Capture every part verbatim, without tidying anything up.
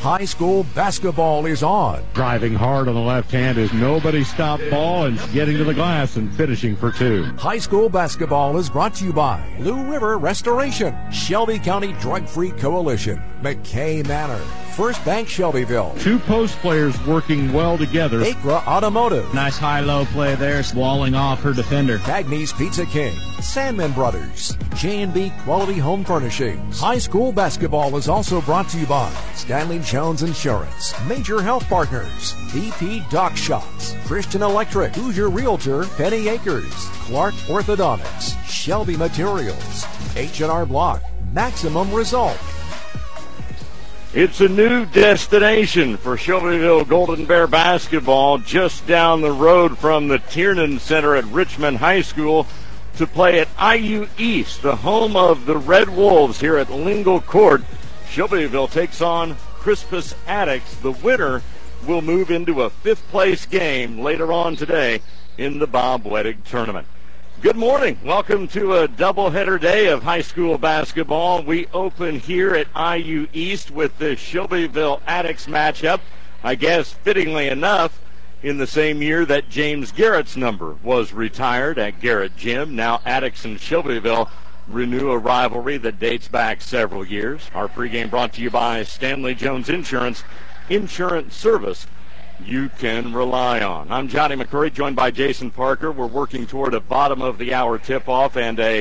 High school basketball is on. Driving hard on the left hand is nobody stop ball and getting to the glass and finishing for two. High school basketball is brought to you by Blue River Restoration, Shelby County Drug-Free Coalition, McKay Manor, First Bank Shelbyville, Two post players working well together. Acra Automotive, Nice high-low play there, walling off her defender. Cagney's Pizza King, Sandman Brothers, J and B Quality Home Furnishings. High school basketball is also brought to you by Stanley Jones Insurance, Major Health Partners, B P Doc Shops, Christian Electric, Hoosier Realtor, Penny Acres, Clark Orthodontics, Shelby Materials, H and R Block, Maximum Result. It's a new destination for Shelbyville Golden Bear basketball just down the road from the Tiernan Center at Richmond High School to play at I U East, the home of the Red Wolves here at Lingle Court. Shelbyville takes on Crispus Attucks. The winner will move into a fifth-place game later on today in the Bob Wettig tournament. Good morning. Welcome to a doubleheader day of high school basketball. We open here at I U East with the Shelbyville Attucks matchup, I guess fittingly enough, in the same year that James Garrett's number was retired at Garrett Gym. Now Attucks and Shelbyville renew a rivalry that dates back several years. Our pregame brought to you by Stanley Jones Insurance, insurance service you can rely on. I'm Johnny McCurry, joined by Jason Parker. We're working toward a bottom-of-the-hour tip-off and a,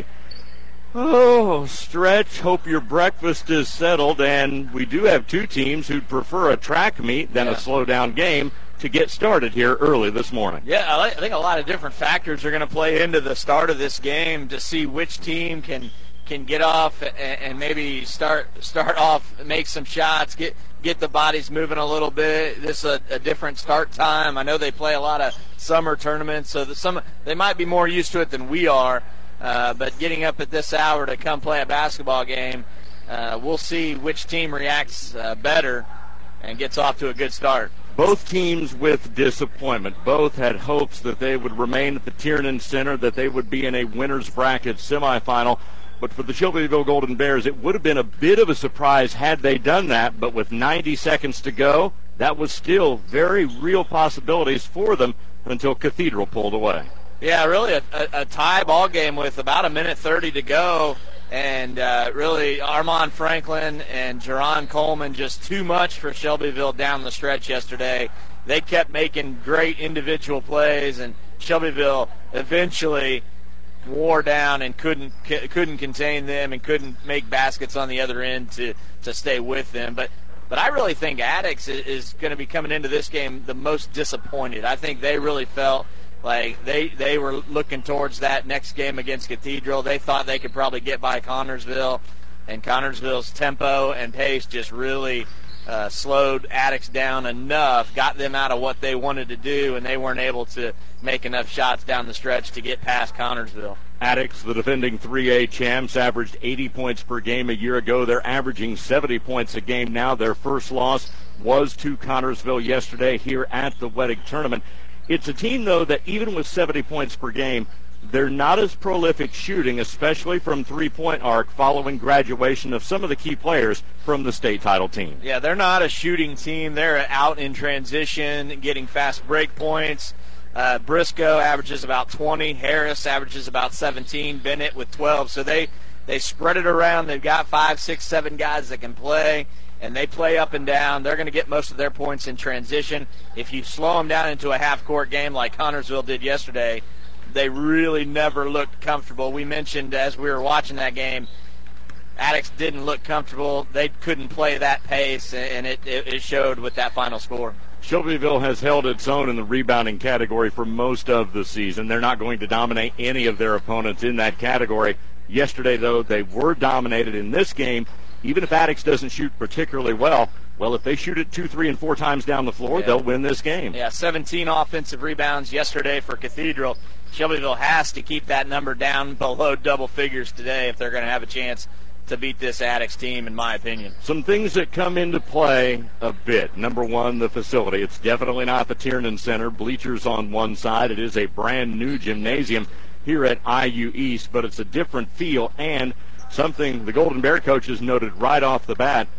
oh, stretch. Hope your breakfast is settled. And we do have two teams who'd prefer a track meet than yeah. a slow-down game to get started here early this morning. Yeah, I think a lot of different factors are going to play into the start of this game to see which team can can get off and, and maybe start start off, make some shots, get get the bodies moving a little bit. This is a, a different start time. I know they play a lot of summer tournaments, so the, some they might be more used to it than we are. Uh, but getting up at this hour to come play a basketball game, uh, we'll see which team reacts uh, better and gets off to a good start. Both teams with disappointment. Both had hopes that they would remain at the Tiernan Center, that they would be in a winner's bracket semifinal. But for the Shelbyville Golden Bears, it would have been a bit of a surprise had they done that. But with ninety seconds to go, that was still very real possibilities for them until Cathedral pulled away. Yeah, really a, a, a tie ball game with about a minute thirty to go. And uh, really Armand Franklin and Jerron Coleman just too much for Shelbyville down the stretch yesterday. They kept making great individual plays, and Shelbyville eventually wore down and couldn't couldn't contain them and couldn't make baskets on the other end to, to stay with them. But but I really think Attucks is, is going to be coming into this game the most disappointed. I think they really felt like they, they were looking towards that next game against Cathedral. They thought they could probably get by Connorsville, and Connorsville's tempo and pace just really uh, slowed Attucks down enough, got them out of what they wanted to do, and they weren't able to make enough shots down the stretch to get past Connorsville. Attucks, the defending three A champs, averaged eighty points per game a year ago. They're averaging seventy points a game now. Their first loss was to Connorsville yesterday here at the Wettig tournament. It's a team, though, that even with seventy points per game, they're not as prolific shooting, especially from three-point arc, following graduation of some of the key players from the state title team. Yeah, they're not a shooting team. They're out in transition, getting fast break points. Uh, Briscoe averages about twenty. Harris averages about seventeen. Bennett with twelve. So they, they spread it around. They've got five, six, seven guys that can play, and they play up and down. They're going to get most of their points in transition. If you slow them down into a half-court game like Connorsville did yesterday, they really never looked comfortable. We mentioned as we were watching that game, Attucks didn't look comfortable. They couldn't play that pace, and it, it showed with that final score. Shelbyville has held its own in the rebounding category for most of the season. They're not going to dominate any of their opponents in that category. Yesterday, though, they were dominated in this game. Even if Attucks doesn't shoot particularly well, well, if they shoot it two, three, and four times down the floor, yeah. they'll win this game. Yeah, seventeen offensive rebounds yesterday for Cathedral. Shelbyville has to keep that number down below double figures today if they're going to have a chance to beat this Attucks team, in my opinion. Some things that come into play a bit. Number one, the facility. It's definitely not the Tiernan Center. Bleachers on one side. It is a brand-new gymnasium here at I U East, but it's a different feel and something the Golden Bear coaches noted right off the bat.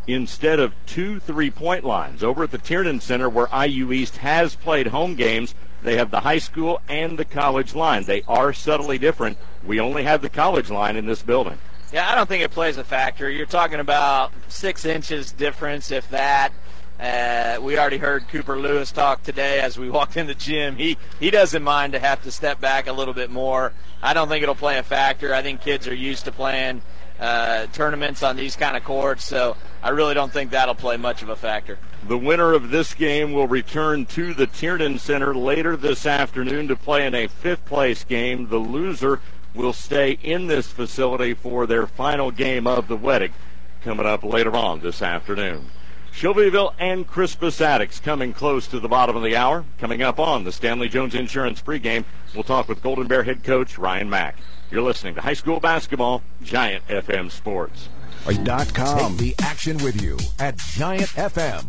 instead of two three-point lines. Over at the Tiernan Center, where I U East has played home games, they have the high school and the college line. They are subtly different. We only have the college line in this building. Yeah, I don't think it plays a factor. You're talking about six inches difference, if that. Uh, we already heard Cooper Lewis talk today as we walked in the gym. He he doesn't mind to have to step back a little bit more. I don't think it'll play a factor. I think kids are used to playing uh, tournaments on these kind of courts, so I really don't think that'll play much of a factor. The winner of this game will return to the Tiernan Center later this afternoon to play in a fifth-place game. The loser will stay in this facility for their final game of the wedding coming up later on this afternoon. Shelbyville and Crispus Attucks coming close to the bottom of the hour. Coming up on the Stanley Jones Insurance pregame, we'll talk with Golden Bear head coach Ryan Mack. You're listening to high school basketball, Giant F M Sports. Dot com. Take the action with you at Giant F M.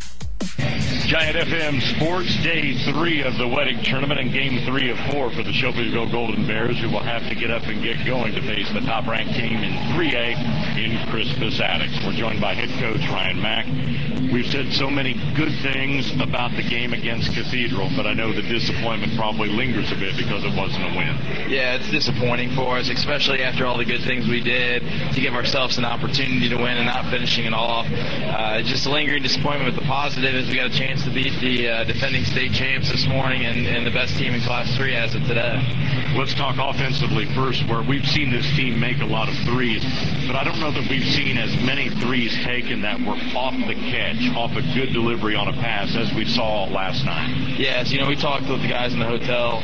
Giant F M Sports, day three of the wedding tournament and game three of four for the Shelbyville Golden Bears, who will have to get up and get going to face the top-ranked team in three A in Crispus Attucks. We're joined by head coach Ryan Mack. We've said so many good things about the game against Cathedral, but I know the disappointment probably lingers a bit because it wasn't a win. Yeah, it's disappointing for us, especially after all the good things we did to give ourselves an opportunity to win and not finishing it off. Uh, just a lingering disappointment with the positive is we got a chance to beat the uh, defending state champs this morning and, and the best team in Class three as of today. Let's talk offensively first, where we've seen this team make a lot of threes, but I don't know that we've seen as many threes taken that were off the catch, off a good delivery on a pass as we saw last night. Yes, you know, we talked with the guys in the hotel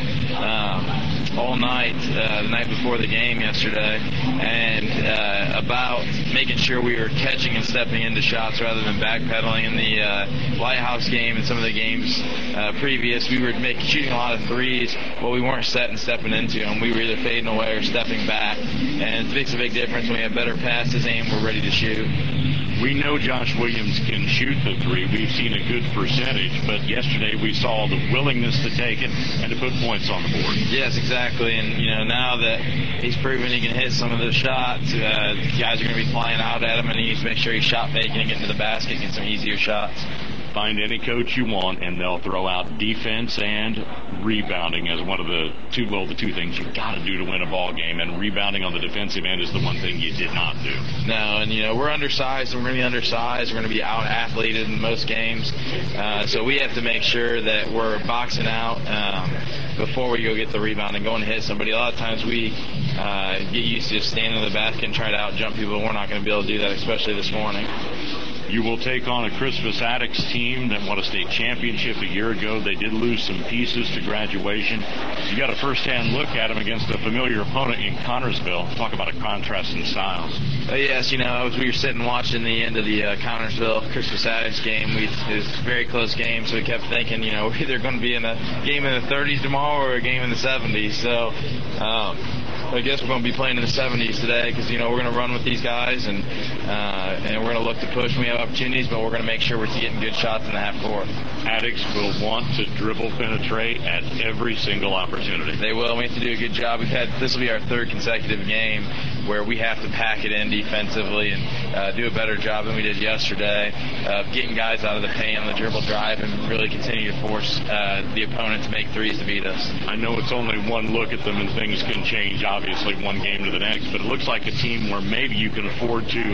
um, all night, uh, the night before the game yesterday, and uh, about making sure we were catching and stepping into shots rather than backpedaling. In the uh, Lighthouse game and some of the games uh, previous, we were making, shooting a lot of threes, but we weren't set and stepping into them. We were either fading away or stepping back, and it makes a big difference when we have better passes and we're ready to shoot. We know Josh Williams can shoot the three. We've seen a good percentage, but yesterday we saw the willingness to take it and to put points on the board. Yes, exactly. And, you know, now that he's proven he can hit some of those shots, uh, guys are going to be flying out at him, and he needs to make sure he's shot making and getting to the basket and get some easier shots. Find any coach you want, and they'll throw out defense and rebounding as one of the two, well, the two things you've got to do to win a ball game, and rebounding on the defensive end is the one thing you did not do. No, and, you know, we're undersized, and we're going to be undersized. We're going to be out-athleted in most games. Uh, so we have to make sure that we're boxing out um, before we go get the rebound and going to hit somebody. A lot of times we uh, get used to just standing in the basket and try to out-jump people, and we're not going to be able to do that, especially this morning. You will take on a Crispus Attucks team that won a state championship a year ago. They did lose some pieces to graduation. You got a first-hand look at them against a familiar opponent in Connorsville. Talk about a contrast in styles. Uh, yes, you know, as we were sitting watching the end of the uh, Connorsville Crispus Attucks game, we, it was a very close game, so we kept thinking, you know, we're either going to be in a game in the thirties tomorrow or a game in the seventies. So, um, I guess we're going to be playing in the seventies today because, you know, we're going to run with these guys and uh, and we're going to look to push when we have opportunities, but we're going to make sure we're getting good shots in the half court. Attucks will want to dribble penetrate at every single opportunity. They will. We have to do a good job. We've had this will be our third consecutive game where we have to pack it in defensively and uh, do a better job than we did yesterday of getting guys out of the paint on the dribble drive and really continue to force uh, the opponent to make threes to beat us. I know it's only one look at them and things can change, obviously, one game to the next, but it looks like a team where maybe you can afford to,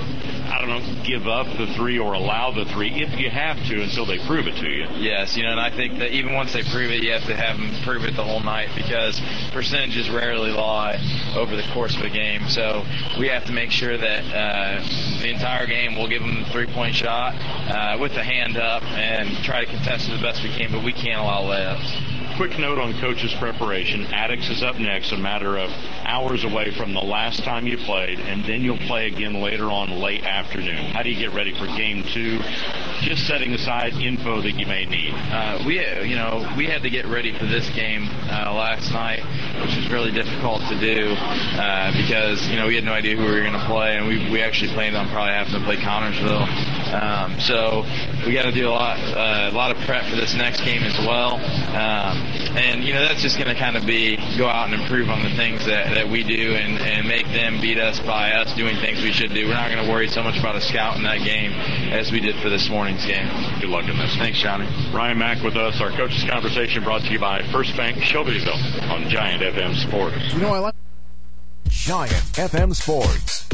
I don't know, give up the three or allow the three if you have to until they prove it to you. Yes, you know, and I think that even once they prove it, you have to have them prove it the whole night because percentages rarely lie over the course of a game. So we have to make sure that uh, the entire game we'll give them the three-point shot uh, with the hand up and try to contest it the best we can, but we can't allow layups. Quick note on coach's preparation. Attucks is up next, a matter of hours away from the last time you played, and then you'll play again later on late afternoon. How do you get ready for game two? Just setting aside info that you may need. Uh, we, you know, we had to get ready for this game uh, last night, which was really difficult to do uh, because, you know, we had no idea who we were going to play, and we, we actually planned on probably having to play Connorsville. Um, so we got to do a lot, uh, a lot of prep for this next game as well. Um, and, you know, that's just going to kind of be go out and improve on the things that, that we do and, and make them beat us by us doing things we should do. We're not going to worry so much about a scout in that game as we did for this morning's game. Good luck in this. Thanks, Johnny. Ryan Mack with us. Our coaches' conversation brought to you by First Bank Shelbyville on Giant F M Sports. You know I like Giant F M Sports.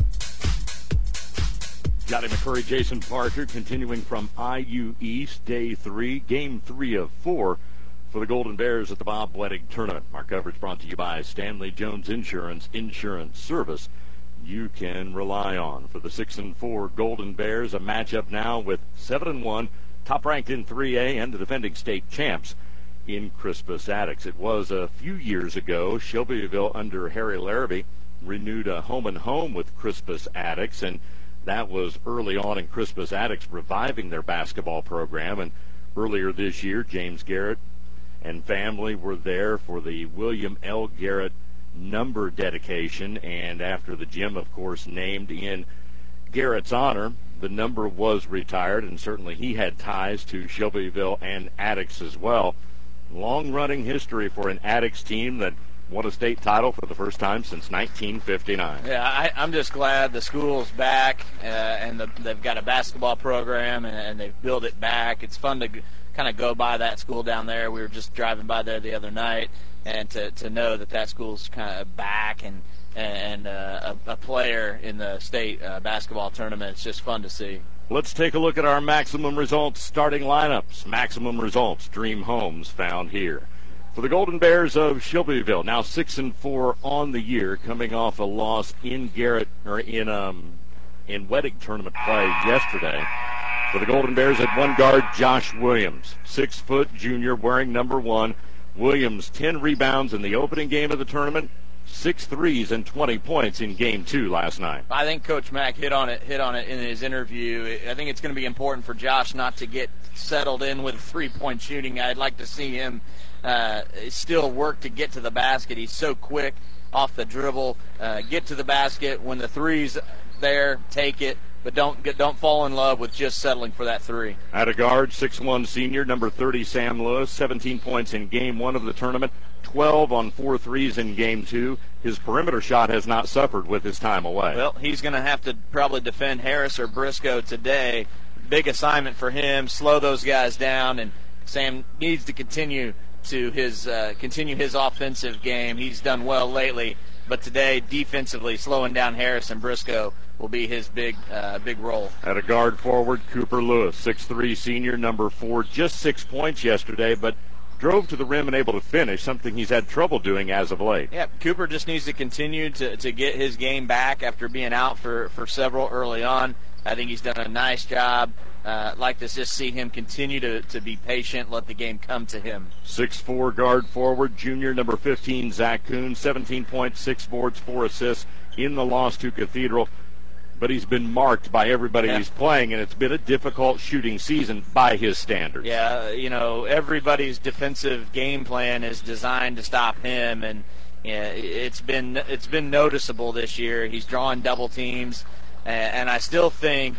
Johnny McCurry, Jason Parker, continuing from I U East, day three, game three of four for the Golden Bears at the Bob Wettig Tournament. Our coverage brought to you by Stanley Jones Insurance, insurance service you can rely on. For the six and four Golden Bears, a matchup now with seven and one, top ranked in three A, and the defending state champs in Crispus Attucks. It was a few years ago, Shelbyville under Harry Larrabee renewed a home and home with Crispus Attucks, and that was early on in Crispus Attucks reviving their basketball program. And earlier this year, James Garrett and family were there for the William L. Garrett number dedication, and after the gym, of course, named in Garrett's honor, the number was retired, and certainly he had ties to Shelbyville and Attucks as well. Long-running history for an Attucks team that won a state title for the first time since nineteen fifty-nine. Yeah, I, I'm just glad the school's back, uh, and the, they've got a basketball program, and, and they've built it back. It's fun to kind of go by that school down there. We were just driving by there the other night, and to, to know that that school's kind of back and and uh, a, a player in the state uh, basketball tournament. It's just fun to see. Let's take a look at our Maximum Results starting lineups. Maximum Results, Dream Homes, found here. For the Golden Bears of Shelbyville, now six and four on the year, coming off a loss in Garrett or in um in Wettig tournament play yesterday. For the Golden Bears at one guard, Josh Williams, six foot junior, wearing number one. Williams, ten rebounds in the opening game of the tournament, six threes and twenty points in game two last night. I think Coach Mack hit on it hit on it in his interview. I think it's going to be important for Josh not to get settled in with three-point shooting. I'd like to see him uh, still work to get to the basket. He's so quick off the dribble. Uh, get to the basket. When the three's there, take it. But don't get, don't fall in love with just settling for that three. At a guard, six one senior, number thirty, Sam Lewis, seventeen points in game one of the tournament, twelve on four threes in game two. His perimeter shot has not suffered with his time away. Well, he's going to have to probably defend Harris or Briscoe today. Big assignment for him, slow those guys down, and Sam needs to continue to his uh, continue his offensive game. He's done well lately, but today, defensively, slowing down Harris and Briscoe will be his big uh, big role. At a guard forward, Cooper Lewis, six three senior, number four, just six points yesterday, but drove to the rim and able to finish, something he's had trouble doing as of late. Yeah, Cooper just needs to continue to, to get his game back after being out for, for several early on. I think he's done a nice job. Uh, I'd like to just see him continue to, to be patient, let the game come to him. six four guard forward, junior, number fifteen, Zach Kuhn, seventeen points, six boards, four assists in the loss to Cathedral. But he's been marked by everybody yeah. he's playing, and it's been a difficult shooting season by his standards. Yeah, you know, everybody's defensive game plan is designed to stop him, and yeah, it's been it's been noticeable this year. He's drawing double teams, and I still think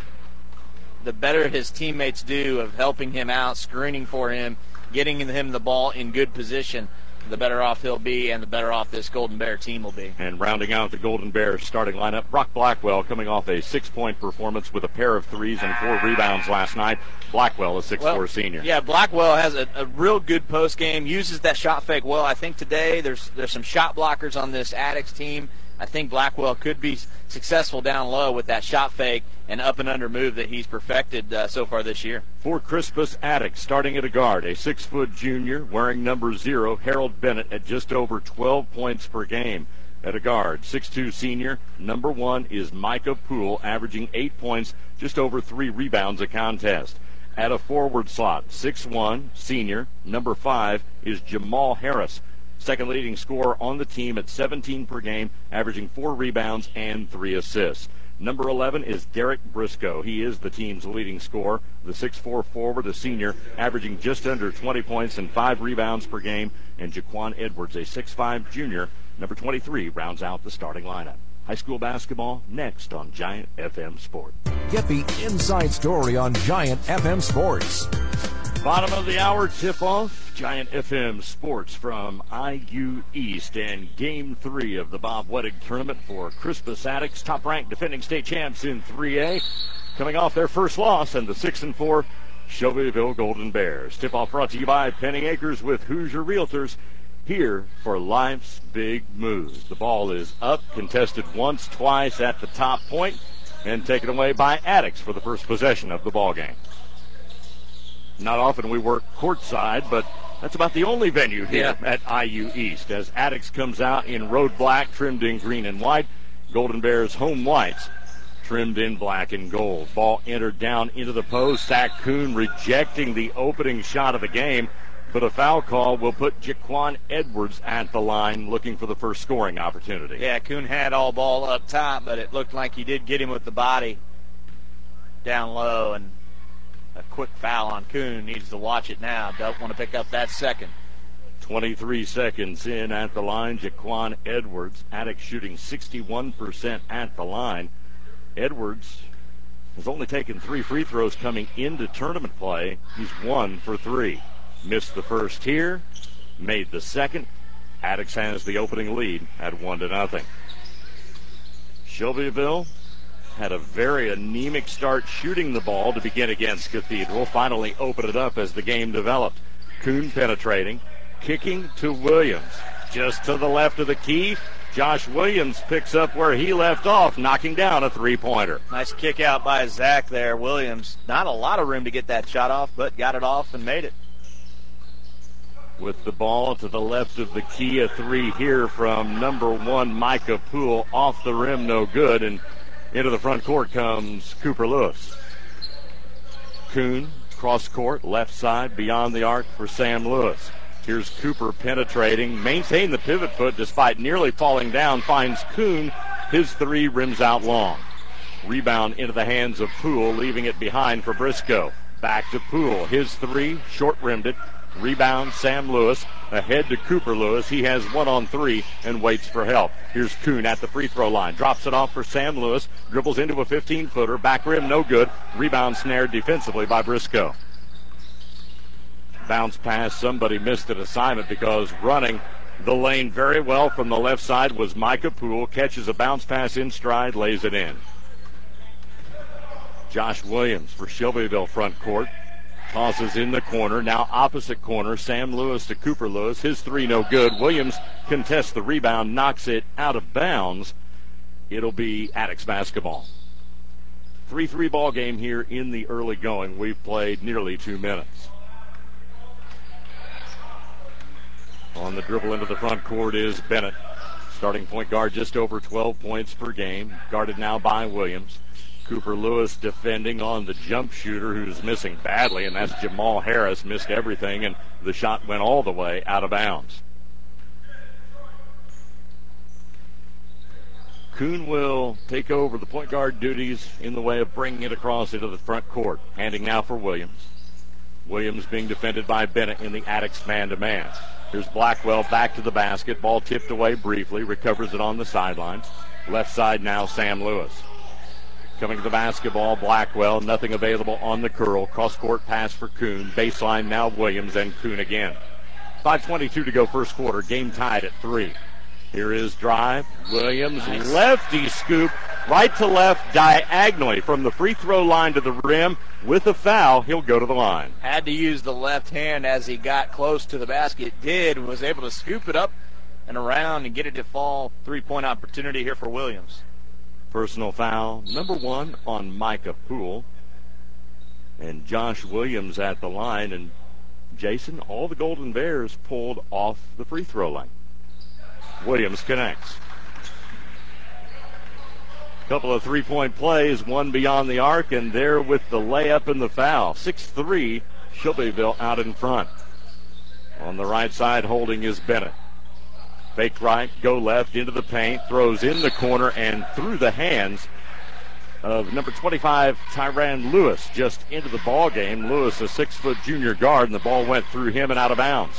the better his teammates do of helping him out, screening for him, getting him the ball in good position, the better off he'll be and the better off this Golden Bear team will be. And rounding out the Golden Bears starting lineup, Brock Blackwell coming off a six-point performance with a pair of threes and four rebounds last night. Blackwell, a six four well, senior. Yeah, Blackwell has a, a real good post game, uses that shot fake well. I think today there's there's some shot blockers on this Attucks team. I think Blackwell could be successful down low with that shot fake and up and under move that he's perfected uh, so far this year. For Crispus Attucks, starting at a guard, a six-foot junior wearing number zero, Harold Bennett, at just over twelve points per game. At a guard, six two senior, number one is Micah Poole, averaging eight points, just over three rebounds a contest. At a forward slot, six one senior, number five is Jamal Harris, second leading scorer on the team at seventeen per game, averaging four rebounds and three assists. Number eleven is Derek Briscoe. He is the team's leading scorer. The six four forward, a senior, averaging just under twenty points and five rebounds per game. And Jaquan Edwards, a six five junior, number twenty-three, rounds out the starting lineup. High school basketball next on Giant F M Sport. Get the inside story on Giant F M Sports. Bottom of the hour tip-off, Giant F M Sports from I U East and Game three of the Bob Wettig Tournament for Crispus Attucks, top-ranked defending state champs in three A, coming off their first loss and the six and four Shelbyville Golden Bears. Tip-off brought to you by Penny Acres with Hoosier Realtors, here for life's big moves. The ball is up, contested once, twice at the top point, and taken away by Attucks for the first possession of the ball game. Not often we work courtside, but that's about the only venue here yeah. at I U East, as Attucks comes out in road black, trimmed in green and white. Golden Bears home whites, trimmed in black and gold. Ball entered down into the post. Zach Kuhn rejecting the opening shot of the game, but a foul call will put Jaquan Edwards at the line looking for the first scoring opportunity. Yeah, Kuhn had all ball up top, but it looked like he did get him with the body down low, and a quick foul on Kuhn. Needs to watch it now. Don't want to pick up that second. twenty-three seconds in at the line. Jaquan Edwards, Attucks shooting sixty-one percent at the line. Edwards has only taken three free throws coming into tournament play. He's one for three. Missed the first here, made the second. Attucks has the opening lead at one to nothing. Shelbyville had a very anemic start shooting the ball to begin against Cathedral. Finally opened it up as the game developed. Kuhn penetrating, kicking to Williams. Just to the left of the key, Josh Williams picks up where he left off, knocking down a three-pointer. Nice kick out by Zach there. Williams, not a lot of room to get that shot off, but got it off and made it. With the ball to the left of the key, a three here from number one Micah Poole, off the rim, no good, and into the front court comes Cooper Lewis. Kuhn, cross court, left side, beyond the arc for Sam Lewis. Here's Cooper penetrating, maintained the pivot foot despite nearly falling down, finds Kuhn, his three rims out long. Rebound into the hands of Poole, leaving it behind for Briscoe. Back to Poole, his three, short-rimmed it. Rebound, Sam Lewis, ahead to Cooper Lewis. He has one on three and waits for help. Here's Kuhn at the free throw line. Drops it off for Sam Lewis. Dribbles into a fifteen-footer. Back rim, no good. Rebound snared defensively by Briscoe. Bounce pass. Somebody missed an assignment because running the lane very well from the left side was Micah Poole. Catches a bounce pass in stride, lays it in. Josh Williams for Shelbyville front court. Tosses in the corner, now opposite corner. Sam Lewis to Cooper Lewis. His three no good. Williams contests the rebound, knocks it out of bounds. It'll be Attucks basketball. three three ball game here in the early going. We've played nearly two minutes. On the dribble into the front court is Bennett. Starting point guard, just over twelve points per game. Guarded now by Williams. Cooper Lewis defending on the jump shooter who's missing badly, and that's Jamal Harris. Missed everything, and the shot went all the way out of bounds. Kuhn will take over the point guard duties in the way of bringing it across into the front court. Handing now for Williams. Williams being defended by Bennett in the Attucks man-to-man. Here's Blackwell back to the basket. Ball tipped away briefly. Recovers it on the sideline. Left side now, Sam Lewis. Coming to the basketball, Blackwell, nothing available on the curl. Cross-court pass for Kuhn. Baseline now Williams and Kuhn again. five twenty-two to go first quarter. Game tied at three. Here is drive. Williams, nice. Lefty scoop, right to left, diagonally from the free throw line to the rim. With a foul, he'll go to the line. Had to use the left hand as he got close to the basket. Did, was able to scoop it up and around and get it to fall. Three-point opportunity here for Williams. Personal foul, number one on Micah Poole. And Josh Williams at the line. And, Jason, all the Golden Bears pulled off the free throw line. Williams connects. Couple of three-point plays, one beyond the arc, and there with the layup and the foul. six three, Shelbyville out in front. On the right side, holding is Bennett. Fake right, go left, into the paint, throws in the corner and through the hands of number twenty-five, Tyrann Lewis, just into the ball game. Lewis, a six-foot junior guard, and the ball went through him and out of bounds.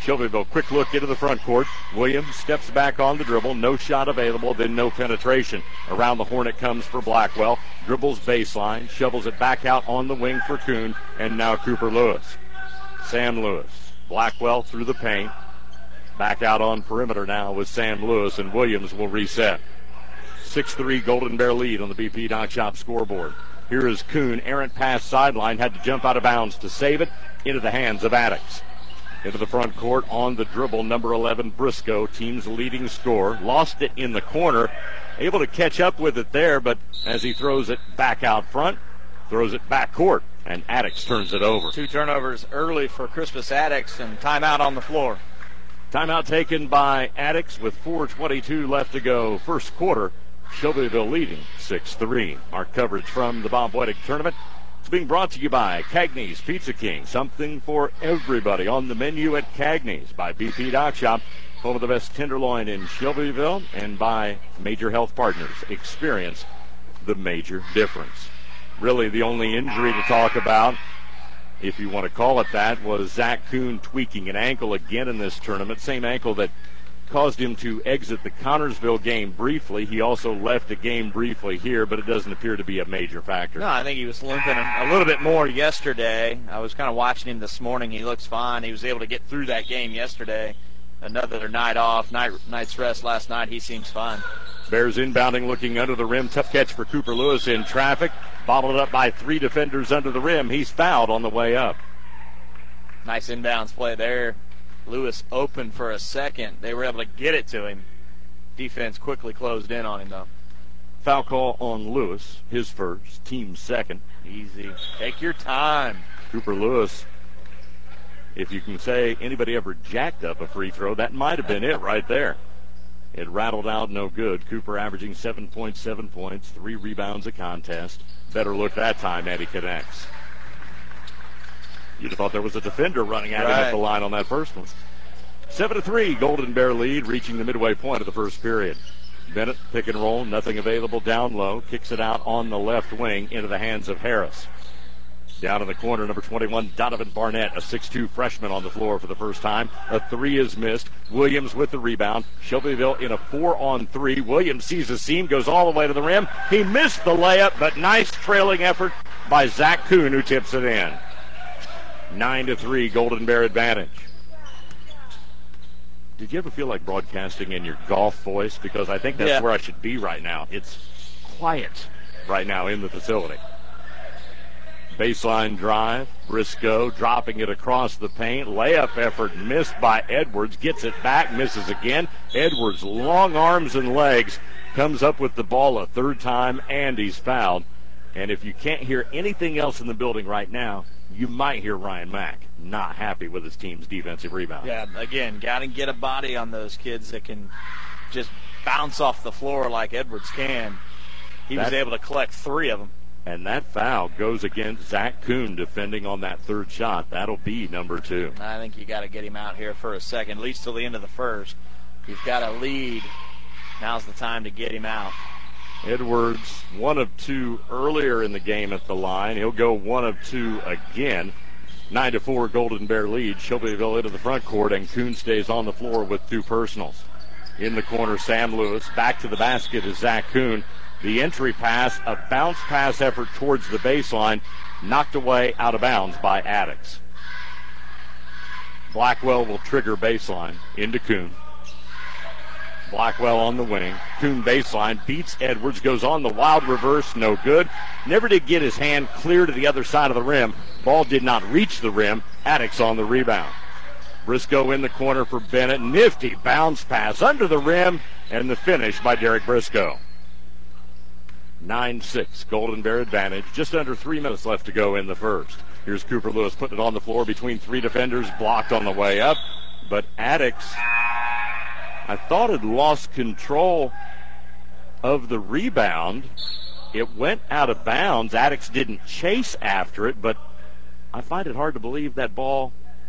Shelbyville, quick look into the front court. Williams steps back on the dribble. No shot available, then no penetration. Around the horn it comes for Blackwell. Dribbles baseline, shovels it back out on the wing for Kuhn, and now Cooper Lewis. Sam Lewis. Blackwell through the paint. Back out on perimeter now with Sam Lewis, and Williams will reset. six three Golden Bear lead on the B P Dock Shop scoreboard. Here is Kuhn, errant pass sideline, had to jump out of bounds to save it into the hands of Addicks. Into the front court on the dribble, number eleven, Briscoe, team's leading scorer. Lost it in the corner, able to catch up with it there, but as he throws it back out front, throws it back court, and Addicks turns it over. Two turnovers early for Crispus Addicks, and timeout on the floor. Timeout taken by Addicks with four twenty-two left to go. First quarter, Shelbyville leading six three. Our coverage from the Bob Whittig Tournament is being brought to you by Cagney's Pizza King. Something for everybody on the menu at Cagney's. By B P Dock Shop, home of the best tenderloin in Shelbyville. And by Major Health Partners. Experience the major difference. Really the only injury to talk about, if you want to call it that, was Zach Kuhn tweaking an ankle again in this tournament. Same ankle that caused him to exit the Connorsville game briefly. He also left the game briefly here, but it doesn't appear to be a major factor. No, I think he was limping a little bit more yesterday. I was kind of watching him this morning. He looks fine. He was able to get through that game yesterday. Another night off, night night's rest last night. He seems fine. Bears inbounding, looking under the rim. Tough catch for Cooper Lewis in traffic. Bottled up by three defenders under the rim. He's fouled on the way up. Nice inbounds play there. Lewis open for a second. They were able to get it to him. Defense quickly closed in on him, though. Foul call on Lewis, his first, team second. Easy. Take your time. Cooper Lewis, if you can say anybody ever jacked up a free throw, that might have been it right there. It rattled out, no good. Cooper averaging seven point seven points, three rebounds a contest. Better look that time, Eddie connects. You'd have thought there was a defender running at him Right. at the line on that first one. seven to three, Golden Bear lead, reaching the midway point of the first period. Bennett, pick and roll, nothing available, down low, kicks it out on the left wing into the hands of Harris. Down in the corner, number twenty-one, Donovan Barnett, a six two freshman on the floor for the first time. A three is missed. Williams with the rebound. Shelbyville in a four-on-three. Williams sees the seam, goes all the way to the rim. He missed the layup, but nice trailing effort by Zach Kuhn, who tips it in. Nine to three, Golden Bear advantage. Did you ever feel like broadcasting in your golf voice? Because I think that's Yeah. where I should be right now. It's quiet right now in the facility. Baseline drive, Briscoe dropping it across the paint. Layup effort missed by Edwards. Gets it back, misses again. Edwards, long arms and legs, comes up with the ball a third time, and he's fouled. And if you can't hear anything else in the building right now, you might hear Ryan Mack not happy with his team's defensive rebound. Yeah, again, got to get a body on those kids that can just bounce off the floor like Edwards can. He was That- able to collect three of them. And that foul goes against Zach Kuhn defending on that third shot. That'll be number two. I think you got to get him out here for a second, at least till the end of the first. You've got a lead. Now's the time to get him out. Edwards, one of two earlier in the game at the line. He'll go one of two again. Nine to four, Golden Bear lead. Shelbyville into the front court, and Kuhn stays on the floor with two personals. In the corner, Sam Lewis. Back to the basket is Zach Kuhn. The entry pass, a bounce pass effort towards the baseline, knocked away out of bounds by Addicks. Blackwell will trigger baseline into Kuhn. Blackwell on the wing. Kuhn baseline, beats Edwards, goes on the wild reverse, no good. Never did get his hand clear to the other side of the rim. Ball did not reach the rim. Addicks on the rebound. Briscoe in the corner for Bennett. Nifty bounce pass under the rim, and the finish by Derek Briscoe. nine six, Golden Bear advantage. Just under three minutes left to go in the first. Here's Cooper Lewis putting it on the floor between three defenders, blocked on the way up. But Addicks, I thought, had lost control of the rebound. It went out of bounds. Addicks didn't chase after it, but I find it hard to believe that ball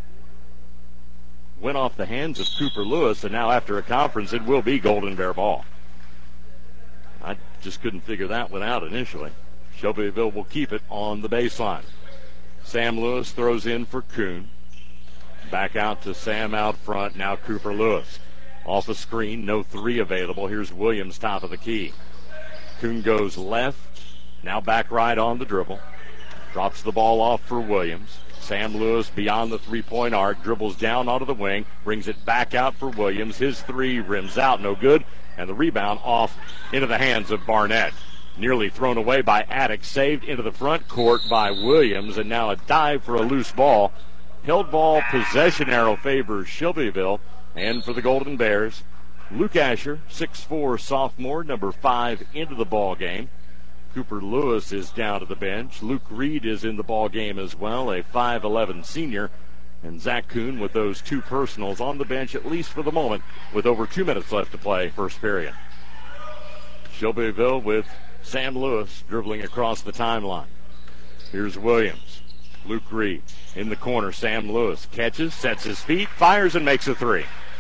went off the hands of Cooper Lewis, and now after a conference, it will be Golden Bear ball. I just couldn't figure that one out initially. Shelbyville will keep it on the baseline. Sam Lewis throws in for Kuhn. Back out to Sam out front. Now Cooper Lewis. Off a screen, no three available. Here's Williams, top of the key. Kuhn goes left. Now back right on the dribble. Drops the ball off for Williams. Sam Lewis beyond the three-point arc. Dribbles down onto the wing. Brings it back out for Williams. His three rims out, no good. And the rebound off into the hands of Barnett. Nearly thrown away by Attucks. Saved into the front court by Williams. And now a dive for a loose ball. Held ball possession arrow favors Shelbyville. And for the Golden Bears, Luke Asher, six foot four sophomore, number five into the ball game. Cooper Lewis is down to the bench. Luke Reed is in the ball game as well, a five eleven senior. And Zach Kuhn with those two personals on the bench, at least for the moment, with over two minutes left to play first period. Shelbyville with Sam Lewis dribbling across the timeline. Here's Williams. Luke Reed in the corner. Sam Lewis catches, sets his feet, fires, and makes a three.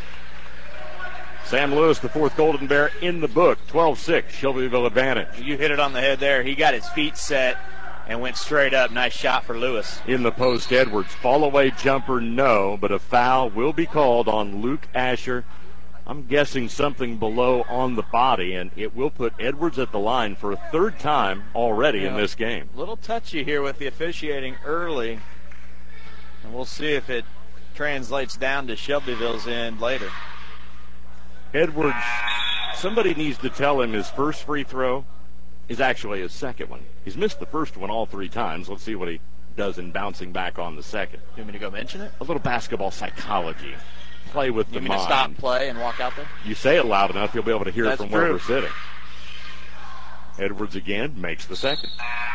Sam Lewis, the fourth Golden Bear in the book, twelve six, Shelbyville advantage. You hit it on the head there. He got his feet set and went straight up. Nice shot for Lewis. In the post, Edwards. Fall away jumper, no, but a foul will be called on Luke Asher. I'm guessing something below on the body, and it will put Edwards at the line for a third time already yeah, in this game. A little touchy here with the officiating early, and we'll see if it translates down to Shelbyville's end later. Edwards, somebody needs to tell him his first free throw is actually his second one. He's missed the first one all three times. Let's see what he does in bouncing back on the second. You want me to go mention it? A little basketball psychology. Play with you the mean mind. To stop play and walk out there? You say it loud enough, you'll be able to hear That's it from true. where we're sitting. Edwards again makes the second.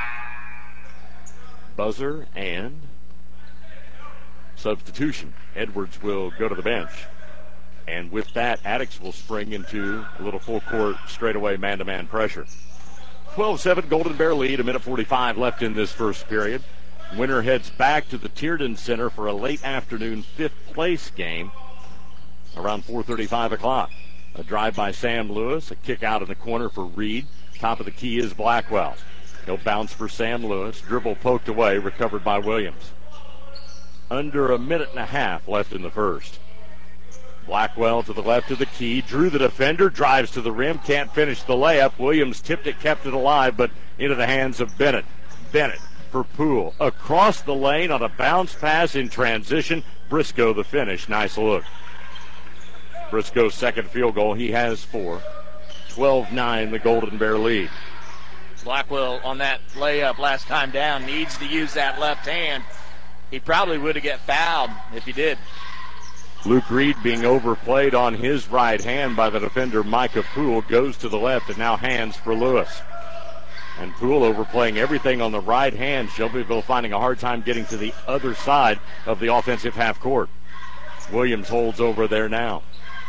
Buzzer and substitution. Edwards will go to the bench. And with that, Attucks will spring into a little full court straightaway man-to-man pressure. twelve seven Golden Bear lead, a minute forty-five left in this first period. Winner heads back to the Tiernan Center for a late afternoon fifth place game around four thirty-five o'clock. A drive by Sam Lewis, a kick out in the corner for Reed. Top of the key is Blackwell. He'll bounce for Sam Lewis. Dribble poked away, recovered by Williams. Under a minute and a half left in the first. Blackwell to the left of the key, drew the defender, drives to the rim, can't finish the layup. Williams tipped it, kept it alive, but into the hands of Bennett. Bennett for Poole. Across the lane on a bounce pass in transition. Briscoe the finish. Nice look. Briscoe's second field goal. He has four. twelve nine, the Golden Bear lead. Blackwell on that layup last time down needs to use that left hand. He probably would have got fouled if he did. Luke Reed being overplayed on his right hand by the defender Micah Poole, goes to the left and now hands for Lewis. And Poole overplaying everything on the right hand. Shelbyville finding a hard time getting to the other side of the offensive half court. Williams holds over there now.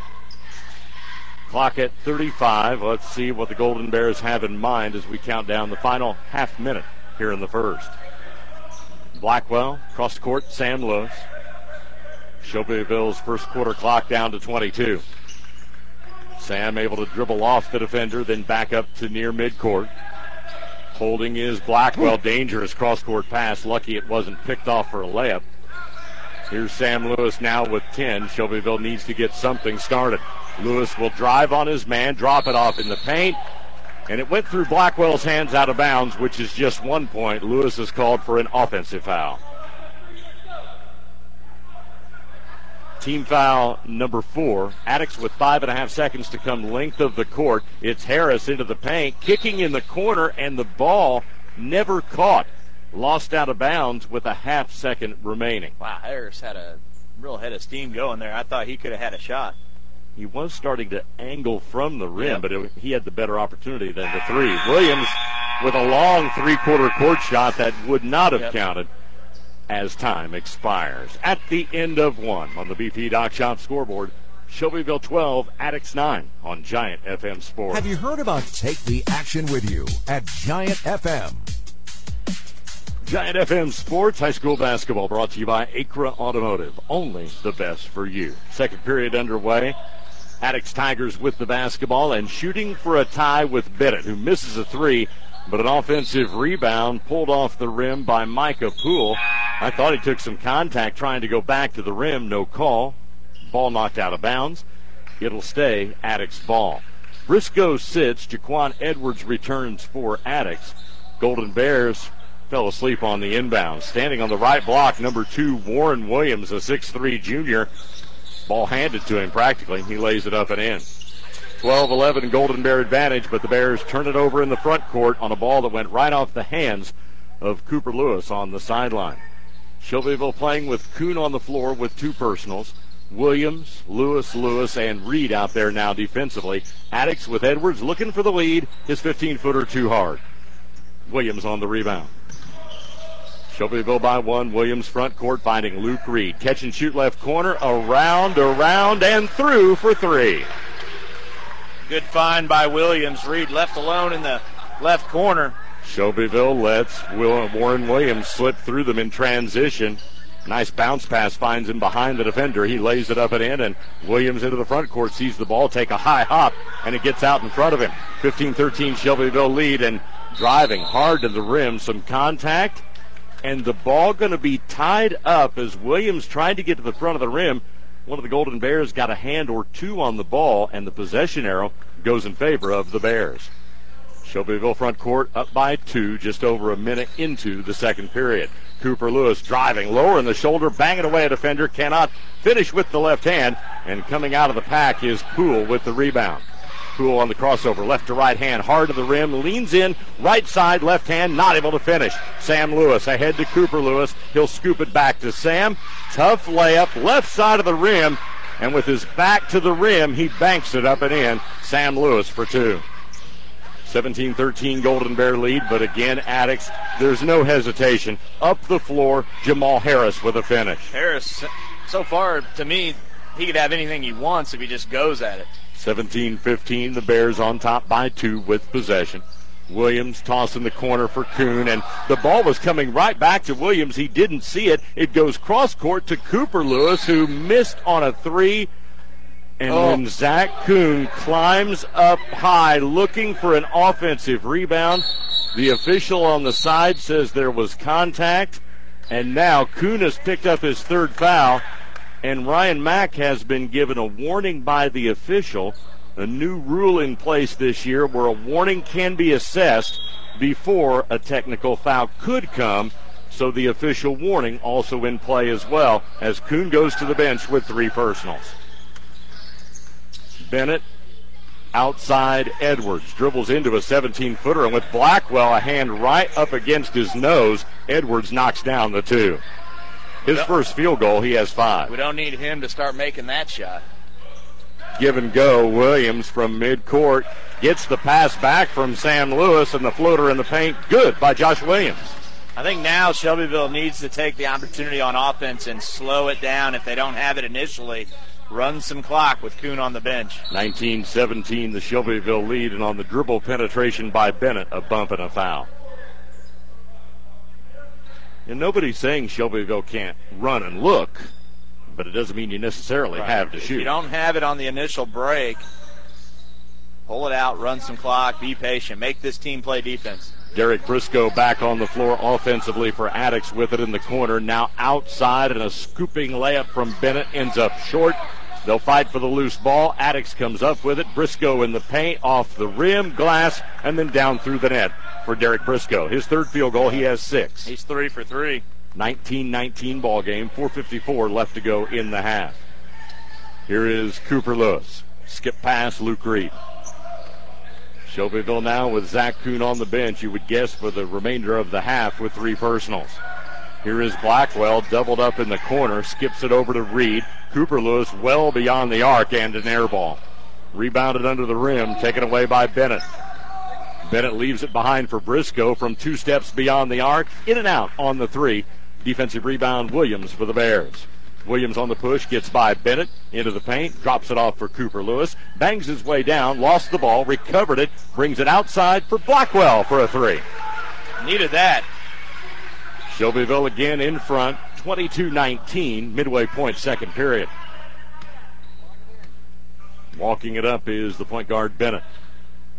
Clock at thirty-five. Let's see what the Golden Bears have in mind as we count down the final half minute here in the first. Blackwell across the court, Sam Lewis. Shelbyville's first quarter clock down to twenty-two. Sam able to dribble off the defender, then back up to near midcourt. Holding is Blackwell. Dangerous cross-court pass. Lucky it wasn't picked off for a layup. Here's Sam Lewis now with ten. Shelbyville needs to get something started. Lewis will drive on his man, drop it off in the paint, and it went through Blackwell's hands out of bounds, which is just one point. Lewis is called for an offensive foul. Team foul number four. Attucks with five and a half seconds to come length of the court. It's Harris into the paint, kicking in the corner, and the ball never caught. Lost out of bounds with a half second remaining. Wow, Harris had a real head of steam going there. I thought he could have had a shot. He was starting to angle from the rim, yeah. but it, he had the better opportunity than the three. Williams with a long three-quarter court shot that would not have yep. counted as time expires. At the end of one on the B P Dock Shop scoreboard, Shelbyville twelve, Attucks nine on Giant F M Sports. Have you heard about Take the Action With You at Giant F M? Giant F M Sports, high school basketball brought to you by Acra Automotive. Only the best for you. Second period underway. Attucks Tigers with the basketball and shooting for a tie with Bennett, who misses a three but an offensive rebound pulled off the rim by Micah Poole. I thought he took some contact trying to go back to the rim. No call. Ball knocked out of bounds. It'll stay Attucks ball. Briscoe sits. Jaquan Edwards returns for Attucks. Golden Bears fell asleep on the inbound. Standing on the right block, number two, Warren Williams, a six three junior. Ball handed to him practically. He lays it up and in. twelve eleven Golden Bear advantage, but the Bears turn it over in the front court on a ball that went right off the hands of Cooper Lewis on the sideline. Shelbyville playing with Kuhn on the floor with two personals. Williams, Lewis, Lewis, and Reed out there now defensively. Attucks with Edwards looking for the lead. His fifteen-footer too hard. Williams on the rebound. Shelbyville by one. Williams front court finding Luke Reed. Catch and shoot left corner. Around, around, and through for three. Good find by Williams. Reed left alone in the left corner. Shelbyville lets Warren Williams slip through them in transition. Nice bounce pass finds him behind the defender. He lays it up and in, and Williams into the front court, sees the ball, take a high hop, and it gets out in front of him. fifteen thirteen Shelbyville lead, and driving hard to the rim. Some contact, and the ball going to be tied up as Williams tried to get to the front of the rim. One of the Golden Bears got a hand or two on the ball, and the possession arrow goes in favor of the Bears. Shelbyville front court up by two, just over a minute into the second period. Cooper Lewis driving, lower in the shoulder, banging away a defender, cannot finish with the left hand, and coming out of the pack is Poole with the rebound. Poole on the crossover, left to right hand, hard to the rim, leans in, right side, left hand, not able to finish. Sam Lewis ahead to Cooper Lewis. He'll scoop it back to Sam. Tough layup, left side of the rim, and with his back to the rim, he banks it up and in. Sam Lewis for two. seventeen thirteen Golden Bear lead, but again, Attucks, there's no hesitation. Up the floor, Jamal Harris with a finish. Harris, so far, to me, he could have anything he wants if he just goes at it. seventeen fifteen, the Bears on top by two with possession. Williams toss in the corner for Kuhn, and the ball was coming right back to Williams. He didn't see it. It goes cross court to Cooper Lewis, who missed on a three. And oh. when Zach Kuhn climbs up high looking for an offensive rebound, the official on the side says there was contact, and now Kuhn has picked up his third foul, and Ryan Mack has been given a warning by the official. A new rule in place this year where a warning can be assessed before a technical foul could come, so the official warning also in play as well as Kuhn goes to the bench with three personals. Bennett outside Edwards dribbles into a seventeen-footer, and with Blackwell a hand right up against his nose, Edwards knocks down the two. His first field goal, he has five. We don't need him to start making that shot. Give and go. Williams from midcourt gets the pass back from Sam Lewis, and the floater in the paint. Good by Josh Williams. I think now Shelbyville needs to take the opportunity on offense and slow it down if they don't have it initially. Run some clock with Kuhn on the bench. nineteen seventeen, the Shelbyville lead, and on the dribble penetration by Bennett, a bump and a foul. And nobody's saying Shelbyville can't run and look, but it doesn't mean you necessarily right. have to if shoot. If you don't have it on the initial break, pull it out, run some clock, be patient, make this team play defense. Derek Briscoe back on the floor offensively for Attucks with it in the corner. Now outside, and a scooping layup from Bennett ends up short. They'll fight for the loose ball. Attucks comes up with it. Briscoe in the paint, off the rim, glass, and then down through the net for Derek Briscoe. His third field goal, he has six. He's three for three. nineteen nineteen ball game, four fifty-four left to go in the half. Here is Cooper Lewis. Skip pass, Luke Reed. Shelbyville now with Zach Kuhn on the bench, you would guess, for the remainder of the half with three personals. Here is Blackwell, doubled up in the corner, skips it over to Reed. Cooper Lewis well beyond the arc, and an air ball. Rebounded under the rim, taken away by Bennett. Bennett leaves it behind for Briscoe from two steps beyond the arc. In and out on the three. Defensive rebound, Williams for the Bears. Williams on the push, gets by Bennett, into the paint, drops it off for Cooper Lewis, bangs his way down, lost the ball, recovered it, brings it outside for Blackwell for a three. Needed that. Shelbyville again in front, twenty-two nineteen, midway point second period. Walking it up is the point guard Bennett.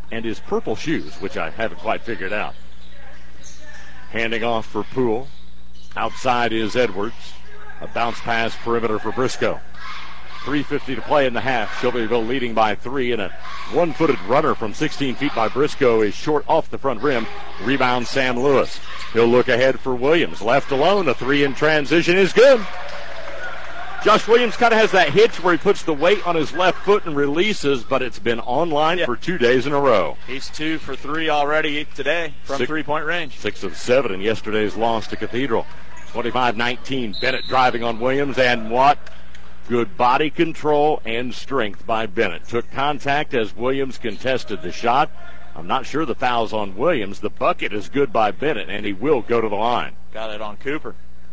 and his purple shoes, which I haven't quite figured out. Handing off for Poole. Outside is Edwards. A bounce pass perimeter for Briscoe. three fifty to play in the half. Shelbyville leading by three, and a one-footed runner from sixteen feet by Briscoe is short off the front rim. Rebound Sam Lewis. He'll look ahead for Williams. Left alone, a three in transition is good. Josh Williams kind of has that hitch where he puts the weight on his left foot and releases, but it's been online yeah. for two days in a row. He's two for three already today from Six, three-point range. Six of seven in yesterday's loss to Cathedral. twenty-five nineteen, Bennett driving on Williams, and what? Good body control and strength by Bennett. Took contact as Williams contested the shot. I'm not sure the foul's on Williams. The bucket is good by Bennett, and he will go to the line. Got it on Cooper.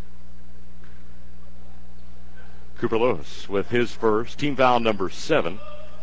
Cooper Lewis with his first, team foul number seven.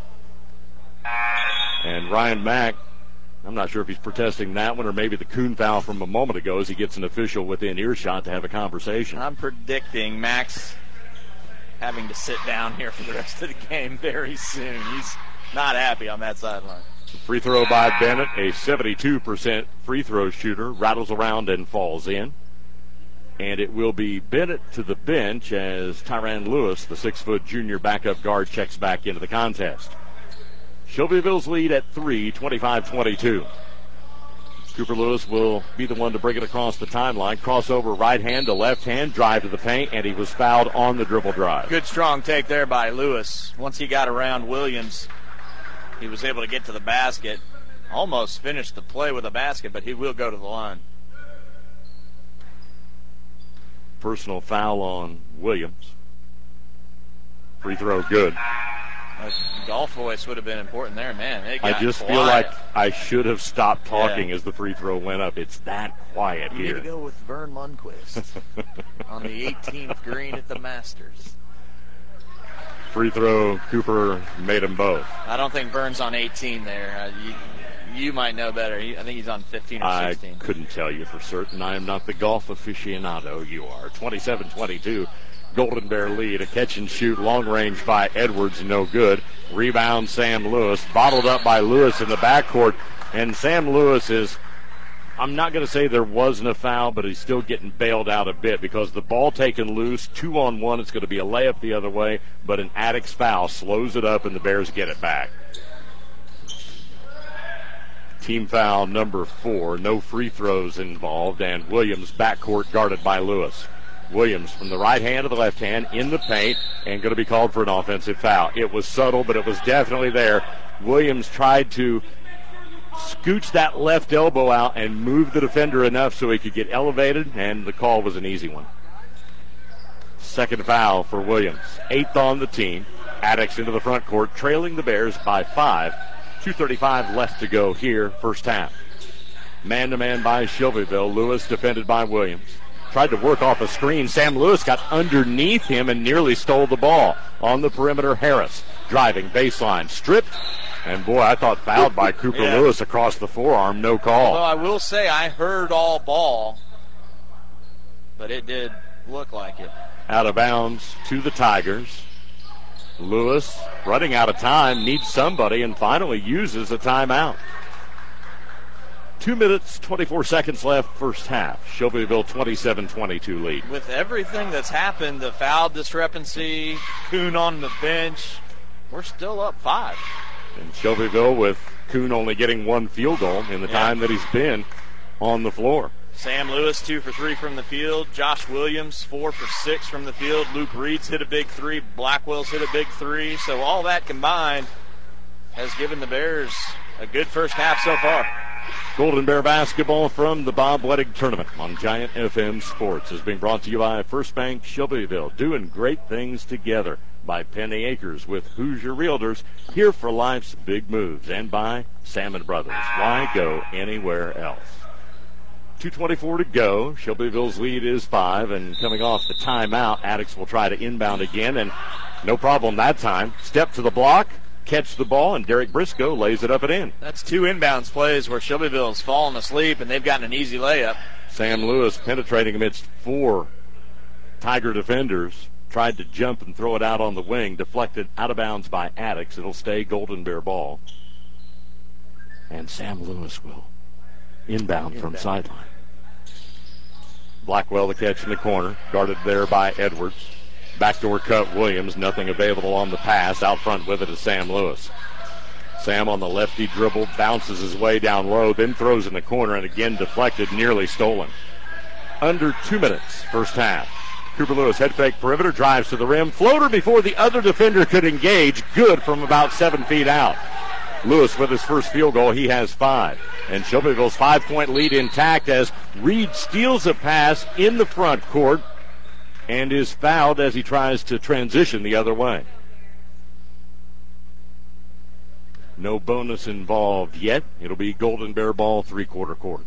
And Ryan Mack, I'm not sure if he's protesting that one or maybe the Kuhn foul from a moment ago as he gets an official within earshot to have a conversation. I'm predicting Max having to sit down here for the rest of the game very soon. He's not happy on that sideline. Free throw by Bennett, a seventy-two percent free throw shooter, rattles around and falls in. And it will be Bennett to the bench as Tyrann Lewis, the six-foot junior backup guard, checks back into the contest. Shelbyville's lead at three, twenty-five twenty-two. Cooper Lewis will be the one to bring it across the timeline. Crossover right hand to left hand, drive to the paint, and he was fouled on the dribble drive. Good strong take there by Lewis. Once he got around Williams, he was able to get to the basket. Almost finished the play with a basket, but he will go to the line. Personal foul on Williams. Free throw good. A golf voice would have been important there, man. It got I just quiet. feel like I should have stopped talking yeah. as the free throw went up. It's that quiet you here. You need to go with Vern Lundquist on the eighteenth green at the Masters. Free throw, Cooper made them both. I don't think Vern's on eighteen there. Uh, you, you might know better. I think he's on fifteen or sixteen. I couldn't tell you for certain. I am not the golf aficionado. You are. twenty-seven twenty-two. Golden Bear lead. A catch and shoot long range by Edwards. No good. Rebound Sam Lewis. Bottled up by Lewis in the backcourt. And Sam Lewis is, I'm not going to say there wasn't a foul, but he's still getting bailed out a bit because the ball taken loose, two on one. It's going to be a layup the other way, but an Attucks foul slows it up and the Bears get it back. Team foul number four. No free throws involved, and Williams backcourt guarded by Lewis. Williams from the right hand to the left hand in the paint and going to be called for an offensive foul. It was subtle, but it was definitely there. Williams tried to scooch that left elbow out and move the defender enough so he could get elevated, and the call was an easy one. Second foul for Williams. Eighth on the team. Attucks into the front court, trailing the Bears by five. two thirty-five left to go here, first half. Man-to-man by Shelbyville. Lewis defended by Williams. Tried to work off a screen. Sam Lewis got underneath him and nearly stole the ball. On the perimeter, Harris driving baseline, stripped, and boy, I thought fouled by Cooper yeah. Lewis across the forearm. No call. Well, I will say I heard all ball, but it did look like it. Out of bounds to the Tigers. Lewis running out of time, needs somebody, and finally uses a timeout. Two minutes, twenty-four seconds left, first half. Shelbyville twenty-seven twenty-two lead. With everything that's happened, the foul discrepancy, Kuhn on the bench, we're still up five. And Shelbyville with Kuhn only getting one field goal in the yeah. time that he's been on the floor. Sam Lewis, two for three from the field. Josh Williams, four for six from the field. Luke Reed's hit a big three. Blackwell's hit a big three. So all that combined has given the Bears a good first half so far. Golden Bear basketball from the Bob Wedding Tournament on Giant F M Sports is being brought to you by First Bank Shelbyville, doing great things together. By Penny Acres with Hoosier Realtors, here for life's big moves. And by Salmon Brothers. Why go anywhere else? two twenty-four to go. Shelbyville's lead is five, and coming off the timeout, Attucks will try to inbound again, and no problem that time. Step to the block, catch the ball, and Derek Briscoe lays it up and in. That's two inbounds plays where Shelbyville's fallen asleep, and they've gotten an easy layup. Sam Lewis penetrating amidst four Tiger defenders. Tried to jump and throw it out on the wing. Deflected out of bounds by Attucks. It'll stay Golden Bear ball. And Sam Lewis will inbound, inbound. from sideline. Blackwell the catch in the corner, guarded there by Edwards. Backdoor cut Williams, nothing available on the pass. Out front with it is Sam Lewis. Sam on the lefty dribble, bounces his way down low, then throws in the corner, and again deflected, nearly stolen. Under two minutes, first half. Cooper Lewis head fake perimeter, drives to the rim. Floater before the other defender could engage. Good from about seven feet out. Lewis with his first field goal, he has five. And Shelbyville's five-point lead intact as Reed steals a pass in the front court and is fouled as he tries to transition the other way. No bonus involved yet. It'll be Golden Bear ball, three-quarter court.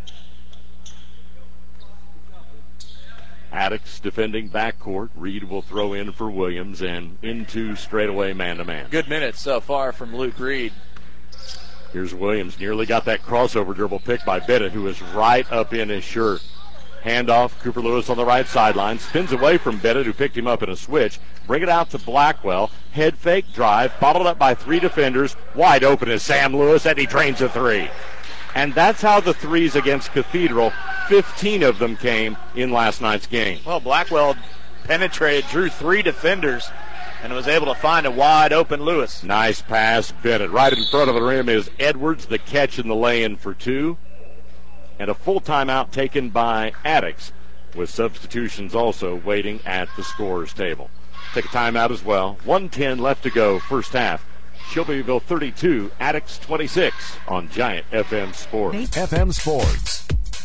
Addicks defending backcourt. Reed will throw in for Williams and into straightaway man-to-man. Good minutes so far from Luke Reed. Here's Williams. Nearly got that crossover dribble picked by Bennett, who is right up in his shirt. Handoff, Cooper Lewis on the right sideline. Spins away from Bennett, who picked him up in a switch. Bring it out to Blackwell. Head fake drive. Bottled up by three defenders. Wide open is Sam Lewis, and he drains a three. And that's how the threes against Cathedral, fifteen of them came in last night's game. Well, Blackwell penetrated, drew three defenders, and was able to find a wide open Lewis. Nice pass, Bennett. Right in front of the rim is Edwards, the catch and the lay-in for two. And a full timeout taken by Addicks, with substitutions also waiting at the scorer's table. Take a timeout as well. one ten left to go, first half. Shelbyville thirty-two, Addicks twenty-six on Giant F M Sports. F M Sports.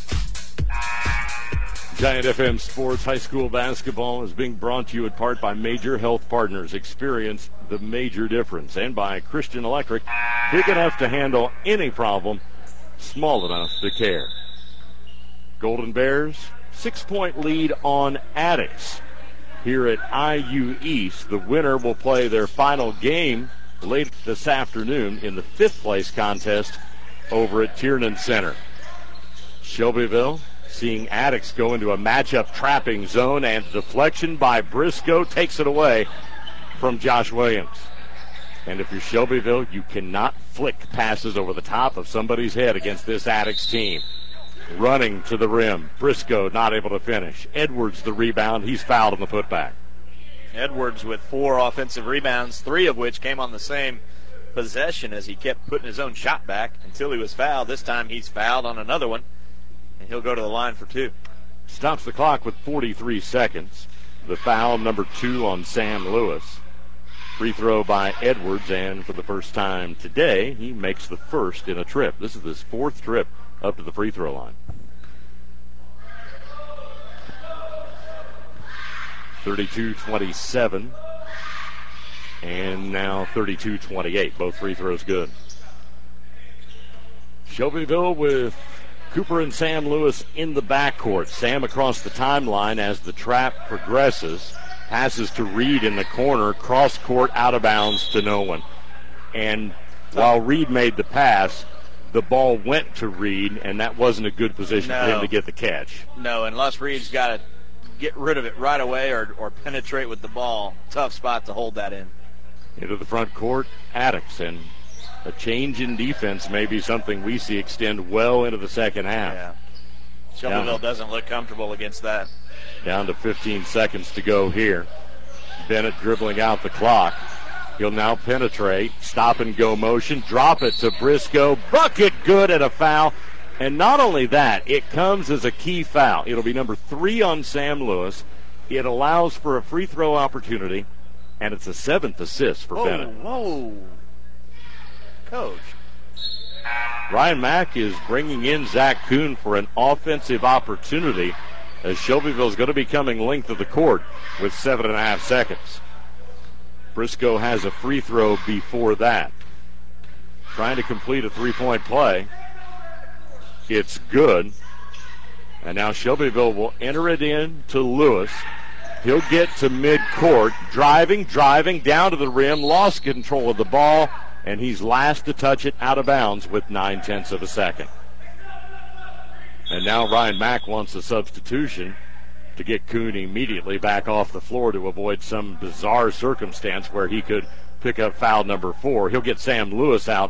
Giant F M Sports high school basketball is being brought to you in part by Major Health Partners. Experience the major difference. And by Christian Electric, big enough to handle any problem, small enough to care. Golden Bears, six-point lead on Addicks here at I U East. The winner will play their final game late this afternoon in the fifth-place contest over at Tiernan Center. Shelbyville seeing Addicks go into a matchup trapping zone, and deflection by Briscoe takes it away from Josh Williams. And if you're Shelbyville, you cannot flick passes over the top of somebody's head against this Addicks team. Running to the rim, Briscoe not able to finish. Edwards the rebound, he's fouled on the putback. Edwards with four offensive rebounds, three of which came on the same possession as he kept putting his own shot back until he was fouled. This time he's fouled on another one, and he'll go to the line for two. Stops the clock with forty-three seconds. The foul, number two on Sam Lewis. Free throw by Edwards, and for the first time today, he makes the first in a trip. This is his fourth trip up to the free throw line. thirty-two twenty-seven, and now thirty-two twenty-eight. Both free throws good. Shelbyville with Cooper and Sam Lewis in the backcourt. Sam across the timeline as the trap progresses. Passes to Reed in the corner, cross court, out of bounds to no one. And while Reed made the pass, the ball went to Reed, and that wasn't a good position no. for him to get the catch. No, unless Reed's got to get rid of it right away or, or penetrate with the ball. Tough spot to hold that in. Into the front court, Addicks, and a change in defense may be something we see extend well into the second half. Yeah. Shelbyville Down. doesn't look comfortable against that. Down to fifteen seconds to go here. Bennett dribbling out the clock. He'll now penetrate, stop and go motion, drop it to Briscoe. Bucket good at a foul. And not only that, it comes as a key foul. It'll be number three on Sam Lewis. It allows for a free throw opportunity, and it's a seventh assist for whoa, Bennett. Whoa, Coach. Ryan Mack is bringing in Zach Kuhn for an offensive opportunity, as Shelbyville is going to be coming length of the court with seven and a half seconds. Briscoe has a free throw before that. Trying to complete a three-point play. It's good. And now Shelbyville will enter it in to Lewis. He'll get to midcourt, driving, driving, down to the rim, lost control of the ball, and he's last to touch it out of bounds with nine-tenths of a second. And now Ryan Mack wants a substitution to get Kuhn immediately back off the floor to avoid some bizarre circumstance where he could pick up foul number four. He'll get Sam Lewis out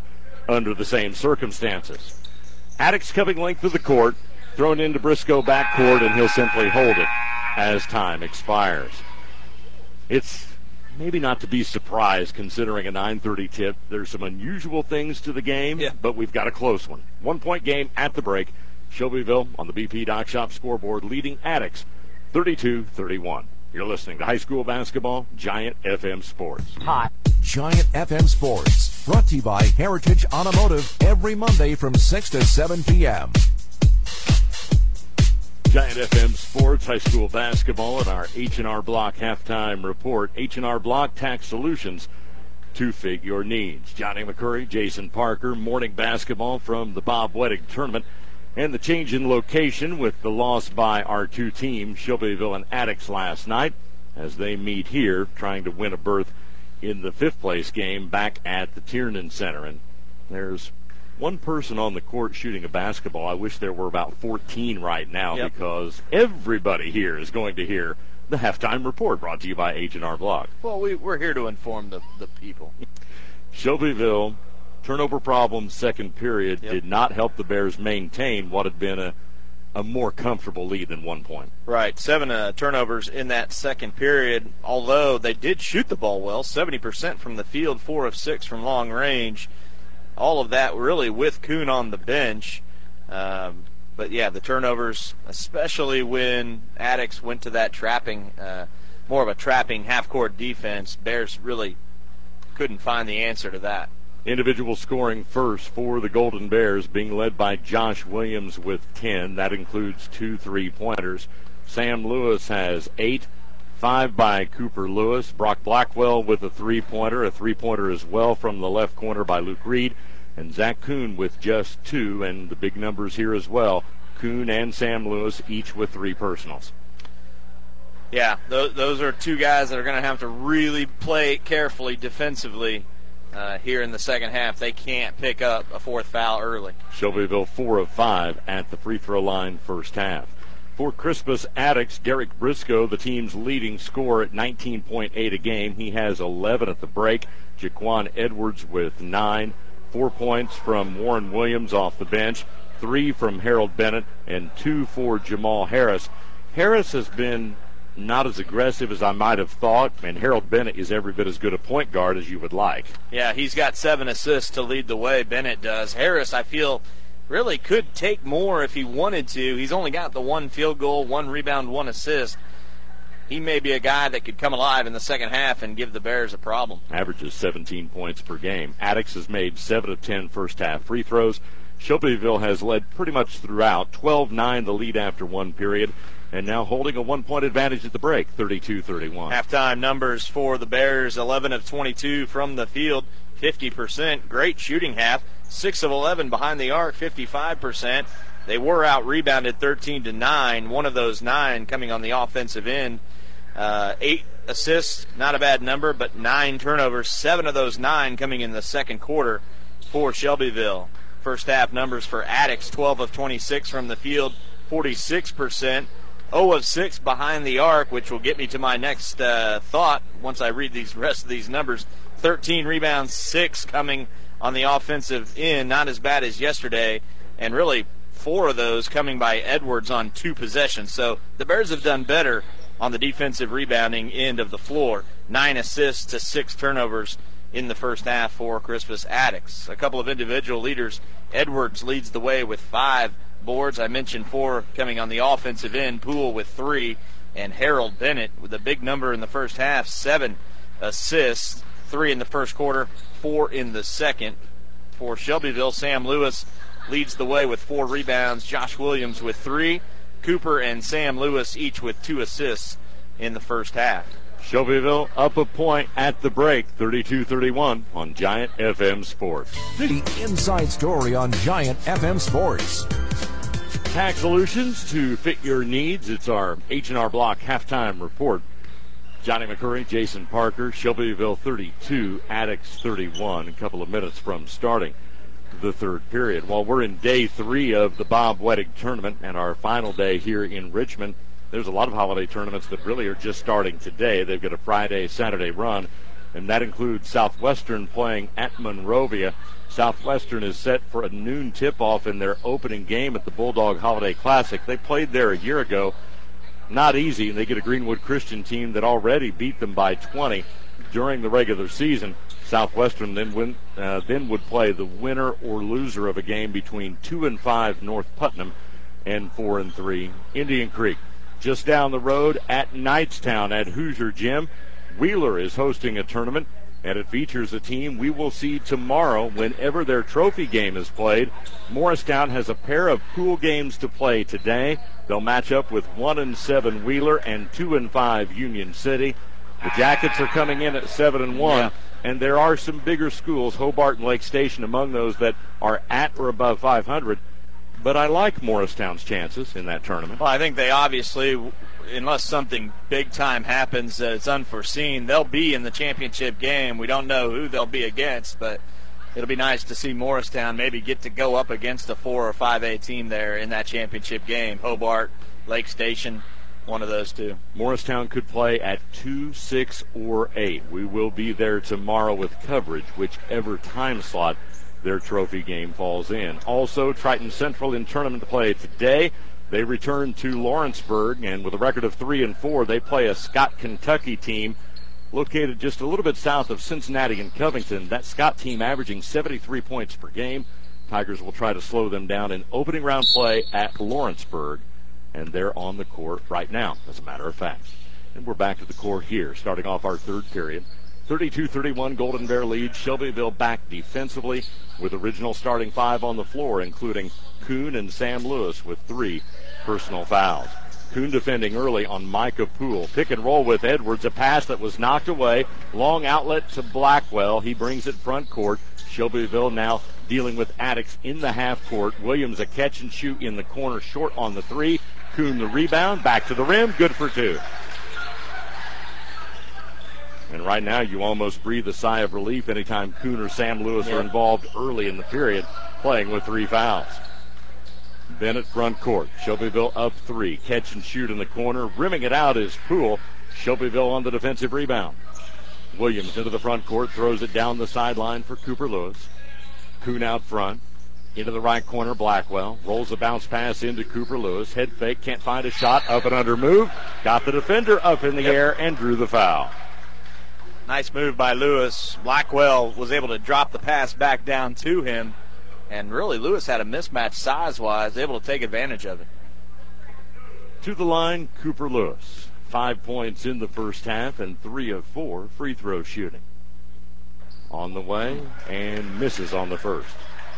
under the same circumstances. Attucks coming length of the court, thrown into Briscoe backcourt, and he'll simply hold it as time expires. It's maybe not to be surprised considering a nine thirty tip. There's some unusual things to the game, yeah. but we've got a close one. One-point game at the break. Shelbyville on the B P Dock Shop scoreboard leading Attucks thirty-two thirty-one. You're listening to high school basketball, Giant F M Sports. Hot. Giant F M Sports, brought to you by Heritage Automotive every Monday from six to seven p.m. Giant F M Sports, high school basketball, and our H and R Block halftime report. H and R Block Tax Solutions to fit your needs. Johnny McCurry, Jason Parker, morning basketball from the Bob Wettig tournament. And the change in location with the loss by our two teams, Shelbyville and Attucks last night, as they meet here trying to win a berth in the fifth place game back at the Tiernan Center. And there's one person on the court shooting a basketball. I wish there were about fourteen right now yep. because everybody here is going to hear the halftime report brought to you by H and R Block. Well, we, we're here to inform the, the people. Shelbyville, turnover problems second period yep. did not help the Bears maintain what had been a, a more comfortable lead than one point. Right, seven uh, turnovers in that second period, although they did shoot the ball well, seventy percent from the field, four of six from long range. All of that really with Kuhn on the bench. Um, but, yeah, the turnovers, especially when Attucks went to that trapping, uh, more of a trapping half-court defense, Bears really couldn't find the answer to that. Individual scoring first for the Golden Bears, being led by Josh Williams with ten. That includes two three-pointers. Sam Lewis has eight, five by Cooper Lewis. Brock Blackwell with a three-pointer, a three-pointer as well from the left corner by Luke Reed. And Zach Kuhn with just two, and the big numbers here as well. Kuhn and Sam Lewis each with three personals. Yeah, th- those are two guys that are going to have to really play carefully defensively. Uh, here in the second half, they can't pick up a fourth foul early. Shelbyville four of five at the free throw line first half. For Crispus Attucks, Derek Briscoe, the team's leading scorer at nineteen point eight a game. He has eleven at the break. Jaquan Edwards with nine. Four points from Warren Williams off the bench. Three from Harold Bennett and two for Jamal Harris. Harris has been not as aggressive as I might have thought, and Harold Bennett is every bit as good a point guard as you would like. Yeah, he's got seven assists to lead the way, Bennett does. Harris, I feel, really could take more if he wanted to. He's only got the one field goal, one rebound, one assist. He may be a guy that could come alive in the second half and give the Bears a problem. Averages seventeen points per game. Attucks has made seven of ten first half free throws. Shelbyville has led pretty much throughout, twelve nine the lead after one period. And now holding a one-point advantage at the break, thirty-two thirty-one. Halftime numbers for the Bears, eleven of twenty-two from the field, fifty percent. Great shooting half, six of eleven behind the arc, fifty-five percent. They were out-rebounded thirteen to nine, one of those nine coming on the offensive end. Uh, eight assists, not a bad number, but nine turnovers, seven of those nine coming in the second quarter for Shelbyville. First half numbers for Attucks, twelve of twenty-six from the field, forty-six percent. zero of six behind the arc, which will get me to my next uh, thought once I read these rest of these numbers. thirteen rebounds, six coming on the offensive end, not as bad as yesterday, and really four of those coming by Edwards on two possessions. So the Bears have done better on the defensive rebounding end of the floor. Nine assists to six turnovers in the first half for Crispus Attucks. A couple of individual leaders. Edwards leads the way with five boards. I mentioned four coming on the offensive end. Poole with three, and Harold Bennett with a big number in the first half, seven assists, three in the first quarter, four in the second. For Shelbyville, Sam Lewis leads the way with four rebounds. Josh Williams with three. Cooper and Sam Lewis each with two assists in the first half. Shelbyville up a point at the break, thirty-two thirty-one on Giant F M Sports. The inside story on Giant F M Sports. Tax Solutions to fit your needs. It's our H and R Block halftime report. Johnny McCurry, Jason Parker, Shelbyville thirty-two, Attucks thirty-one, a couple of minutes from starting the third period. While we're in day three of the Bob Wettig tournament and our final day here in Richmond, there's a lot of holiday tournaments that really are just starting today. They've got a Friday, Saturday run and that includes Southwestern playing at Monrovia. Southwestern is set for a noon tip-off in their opening game at the Bulldog Holiday Classic. They played there a year ago. Not easy, and they get a Greenwood Christian team that already beat them by twenty during the regular season. Southwestern then win, uh, then would play the winner or loser of a game between two and five North Putnam and four and three Indian Creek. Just down the road at Knightstown at Hoosier Gym, Wheeler is hosting a tournament, and it features a team we will see tomorrow whenever their trophy game is played. Morristown has a pair of pool games to play today. They'll match up with one and seven Wheeler and two and five Union City. The Jackets are coming in at seven and one, yeah. And there are some bigger schools, Hobart and Lake Station, among those that are at or above five hundred. But I like Morristown's chances in that tournament. Well, I think they obviously, unless something big-time happens that it's unforeseen, they'll be in the championship game. We don't know who they'll be against, but it'll be nice to see Morristown maybe get to go up against a four or five A team there in that championship game. Hobart, Lake Station, one of those two. Morristown could play at two, six, or eight. We will be there tomorrow with coverage, whichever time slot their trophy game falls in. Also, Triton Central in tournament play today. They return to Lawrenceburg, and with a record of three and four, they play a Scott, Kentucky team located just a little bit south of Cincinnati and Covington. That Scott team averaging seventy-three points per game. Tigers will try to slow them down in opening round play at Lawrenceburg, and they're on the court right now, as a matter of fact. And we're back to the court here, starting off our third period. thirty-two thirty-one Golden Bear lead. Shelbyville back defensively with original starting five on the floor, including Kuhn and Sam Lewis with three personal fouls. Kuhn defending early on Micah Poole. Pick and roll with Edwards. A pass that was knocked away. Long outlet to Blackwell. He brings it front court. Shelbyville now dealing with Attucks in the half court. Williams a catch and shoot in the corner, short on the three. Kuhn the rebound. Back to the rim. Good for two. And right now you almost breathe a sigh of relief anytime Kuhn or Sam Lewis yeah. are involved early in the period, playing with three fouls. Bennett front court. Shelbyville up three. Catch and shoot in the corner. Rimming it out is Poole. Shelbyville on the defensive rebound. Williams into the front court. Throws it down the sideline for Cooper Lewis. Kuhn out front. Into the right corner, Blackwell. Rolls a bounce pass into Cooper Lewis. Head fake. Can't find a shot. Up and under move. Got the defender up in the yep. air and drew the foul. Nice move by Lewis. Blackwell was able to drop the pass back down to him. And really, Lewis had a mismatch size-wise, able to take advantage of it. To the line, Cooper Lewis. Five points in the first half and three of four free throw shooting. On the way and misses on the first.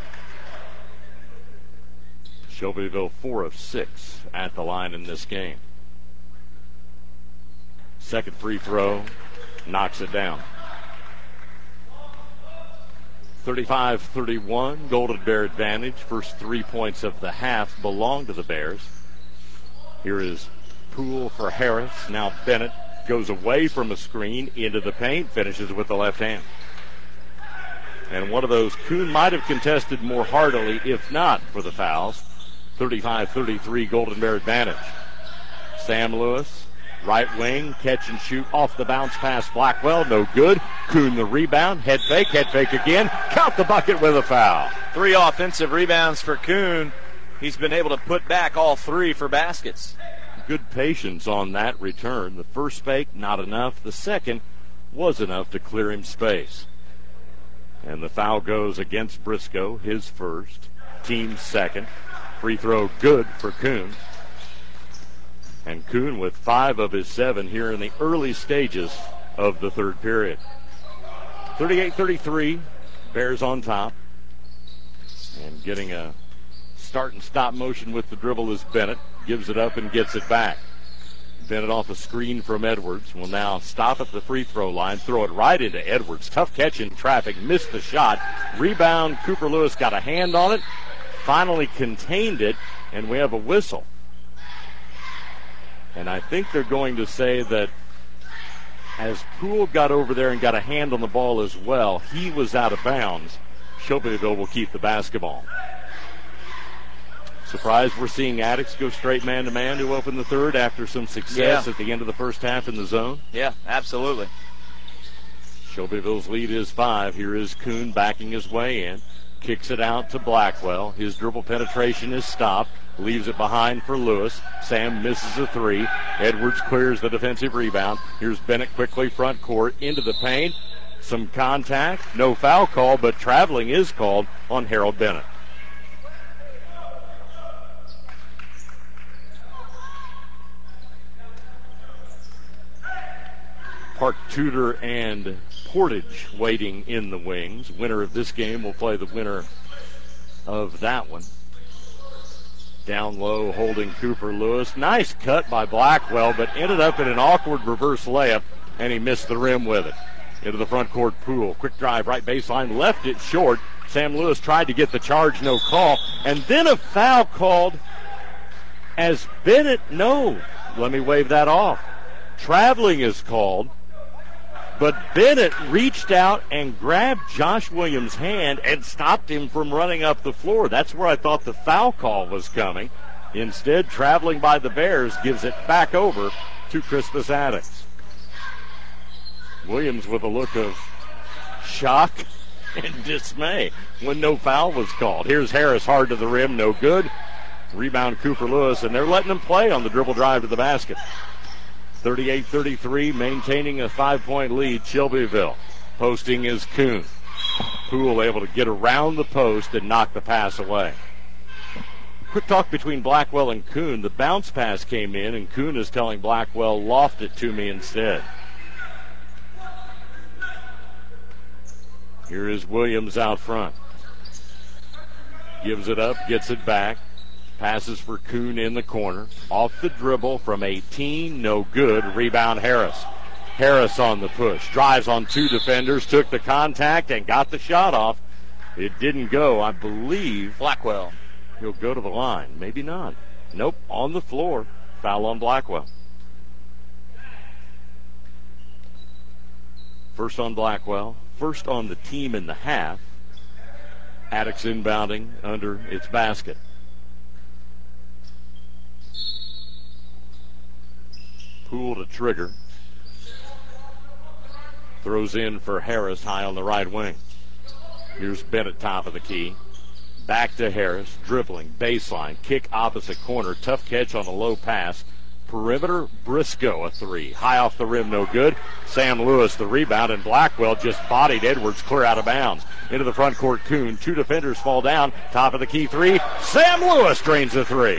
Shelbyville four of six at the line in this game. Second free throw, knocks it down. thirty-five thirty-one, Golden Bear advantage. First three points of the half belong to the Bears. Here is Poole for Harris. Now Bennett goes away from a screen into the paint, finishes with the left hand. And one of those Kuhn might have contested more heartily if not for the fouls. thirty-five thirty-three, Golden Bear advantage. Sam Lewis, right wing, catch and shoot off the bounce pass. Blackwell, no good. Kuhn the rebound, head fake, head fake again. Count the bucket with a foul. Three offensive rebounds for Kuhn. He's been able to put back all three for baskets. Good patience on that return. The first fake, not enough. The second was enough to clear him space. And the foul goes against Briscoe, his first, team second. Free throw good for Kuhn. And Kuhn with five of his seven here in the early stages of the third period. thirty-eight thirty-three, Bears on top. And getting a start and stop motion with the dribble is Bennett. Gives it up and gets it back. Bennett off a screen from Edwards. Will now stop at the free throw line. Throw it right into Edwards. Tough catch in traffic. Missed the shot. Rebound. Cooper Lewis got a hand on it. Finally contained it. And we have a whistle. And I think they're going to say that as Poole got over there and got a hand on the ball as well, he was out of bounds. Shelbyville will keep the basketball. Surprised we're seeing Attucks go straight man-to-man to open the third after some success yeah. at the end of the first half in the zone. Yeah, absolutely. Shelbyville's lead is five. Here is Kuhn backing his way in. Kicks it out to Blackwell. His dribble penetration is stopped. Leaves it behind for Lewis. Sam misses a three. Edwards clears the defensive rebound. Here's Bennett quickly front court into the paint. Some contact. No foul call, but traveling is called on Harold Bennett. Park Tudor and Portage waiting in the wings. Winner of this game will play the winner of that one. Down low, holding Cooper Lewis. Nice cut by Blackwell, but ended up in an awkward reverse layup, and he missed the rim with it. Into the front court Poole. Quick drive, right baseline, left it short. Sam Lewis tried to get the charge, no call. And then a foul called as Bennett, no. Let me wave that off. Traveling is called. But Bennett reached out and grabbed Josh Williams' hand and stopped him from running up the floor. That's where I thought the foul call was coming. Instead, traveling by the Bears gives it back over to Crispus Attucks. Williams with a look of shock and dismay when no foul was called. Here's Harris hard to the rim, no good. Rebound Cooper Lewis, and they're letting him play on the dribble drive to the basket. thirty-eight thirty-three, maintaining a five-point lead, Shelbyville. Posting is Kuhn. Poole able to get around the post and knock the pass away. Quick talk between Blackwell and Kuhn. The bounce pass came in, and Kuhn is telling Blackwell, loft it to me instead. Here is Williams out front. Gives it up, gets it back. Passes for Kuhn in the corner. Off the dribble from eighteen. No good. Rebound Harris. Harris on the push. Drives on two defenders. Took the contact and got the shot off. It didn't go. I believe Blackwell. He'll go to the line. Maybe not. Nope. On the floor. Foul on Blackwell. First on Blackwell. First on the team in the half. Attucks inbounding under its basket. Poole to trigger. Throws in for Harris high on the right wing. Here's Bennett top of the key. Back to Harris. Dribbling. Baseline. Kick opposite corner. Tough catch on a low pass. Perimeter. Briscoe a three. High off the rim. No good. Sam Lewis the rebound, and Blackwell just bodied Edwards clear out of bounds. Into the front court Kuhn. Two defenders fall down. Top of the key three. Sam Lewis drains the three.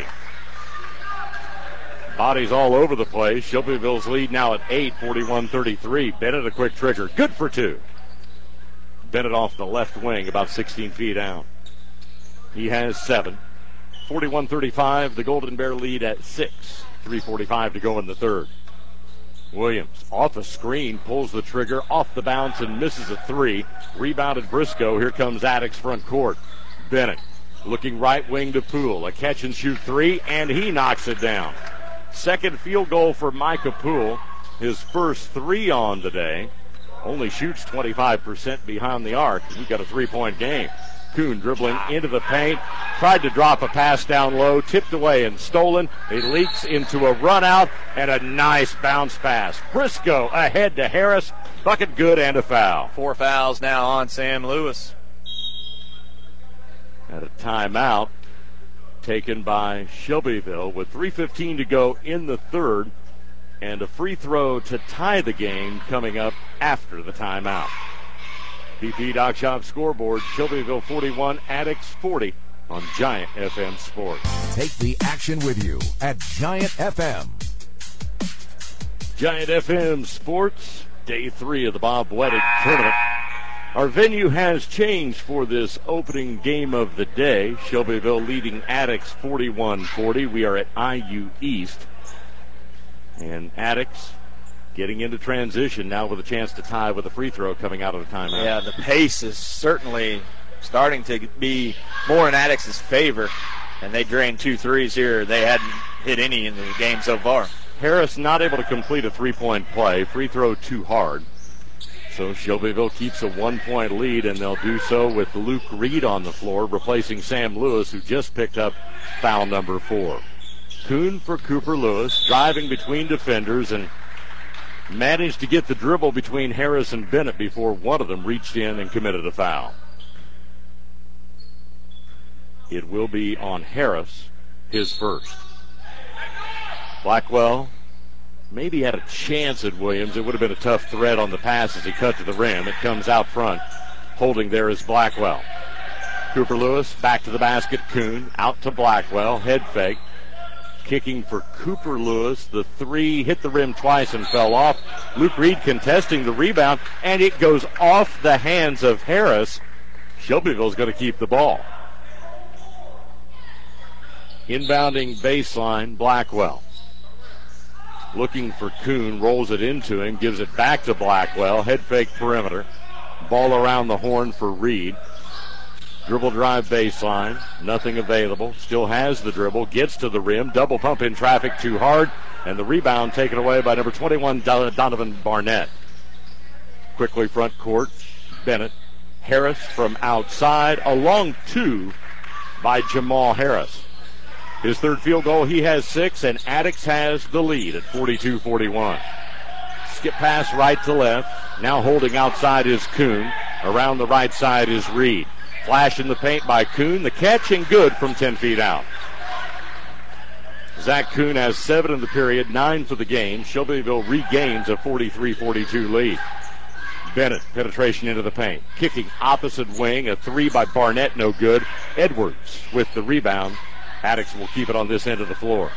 Bodies all over the place. Shelbyville's lead now at eight, forty-one thirty-three. Bennett a quick trigger. Good for two. Bennett off the left wing, about sixteen feet out. He has seven. forty-one thirty-five, the Golden Bear lead at six. three forty-five to go in the third. Williams off a screen, pulls the trigger, off the bounce, and misses a three. Rebounded Briscoe. Here comes Attucks front court. Bennett looking right wing to Poole. A catch and shoot three, and he knocks it down. Second field goal for Micah Poole. His first three on today. Only shoots twenty-five percent behind the arc. We've got a three-point game. Kuhn dribbling into the paint. Tried to drop a pass down low. Tipped away and stolen. It leaks into a run out and a nice bounce pass. Briscoe ahead to Harris. Bucket good and a foul. Four fouls now on Sam Lewis. At a timeout taken by Shelbyville with three fifteen to go in the third, and a free throw to tie the game coming up after the timeout. P P Doc Shop scoreboard, Shelbyville forty-one, Attucks forty on Giant F M Sports. Take the action with you at Giant F M. Giant F M Sports, day three of the Bob Wettig tournament. Our venue has changed for this opening game of the day. Shelbyville leading Attucks forty-one forty. We are at I U East. And Attucks getting into transition now with a chance to tie with a free throw coming out of the timeout. Yeah, the pace is certainly starting to be more in Attucks' favor. And they drained two threes here. They hadn't hit any in the game so far. Harris not able to complete a three-point play. Free throw too hard. So Shelbyville keeps a one-point lead, and they'll do so with Luke Reed on the floor, replacing Sam Lewis, who just picked up foul number four. Kuhn for Cooper Lewis, driving between defenders, and managed to get the dribble between Harris and Bennett before one of them reached in and committed a foul. It will be on Harris, his first. Blackwell maybe had a chance at Williams. It would have been a tough threat on the pass as he cut to the rim. It comes out front. Holding there is Blackwell. Cooper Lewis back to the basket. Kuhn out to Blackwell. Head fake. Kicking for Cooper Lewis. The three hit the rim twice and fell off. Luke Reed contesting the rebound, and it goes off the hands of Harris. Shelbyville's going to keep the ball. Inbounding baseline, Blackwell. Looking for Kuhn, rolls it into him, gives it back to Blackwell. Head fake perimeter. Ball around the horn for Reed. Dribble drive baseline, nothing available. Still has the dribble, gets to the rim. Double pump in traffic too hard, and the rebound taken away by number twenty-one, Donovan Barnett. Quickly front court, Bennett. Harris from outside, a long two by Jamal Harris. His third field goal, he has six, and Attucks has the lead at forty-two forty-one. Skip pass right to left. Now holding outside is Kuhn. Around the right side is Reed. Flash in the paint by Kuhn. The catch and good from ten feet out. Zach Kuhn has seven in the period, nine for the game. Shelbyville regains a forty-three forty-two lead. Bennett, penetration into the paint. Kicking opposite wing, a three by Barnett, no good. Edwards with the rebound. Attucks will keep it on this end of the floor.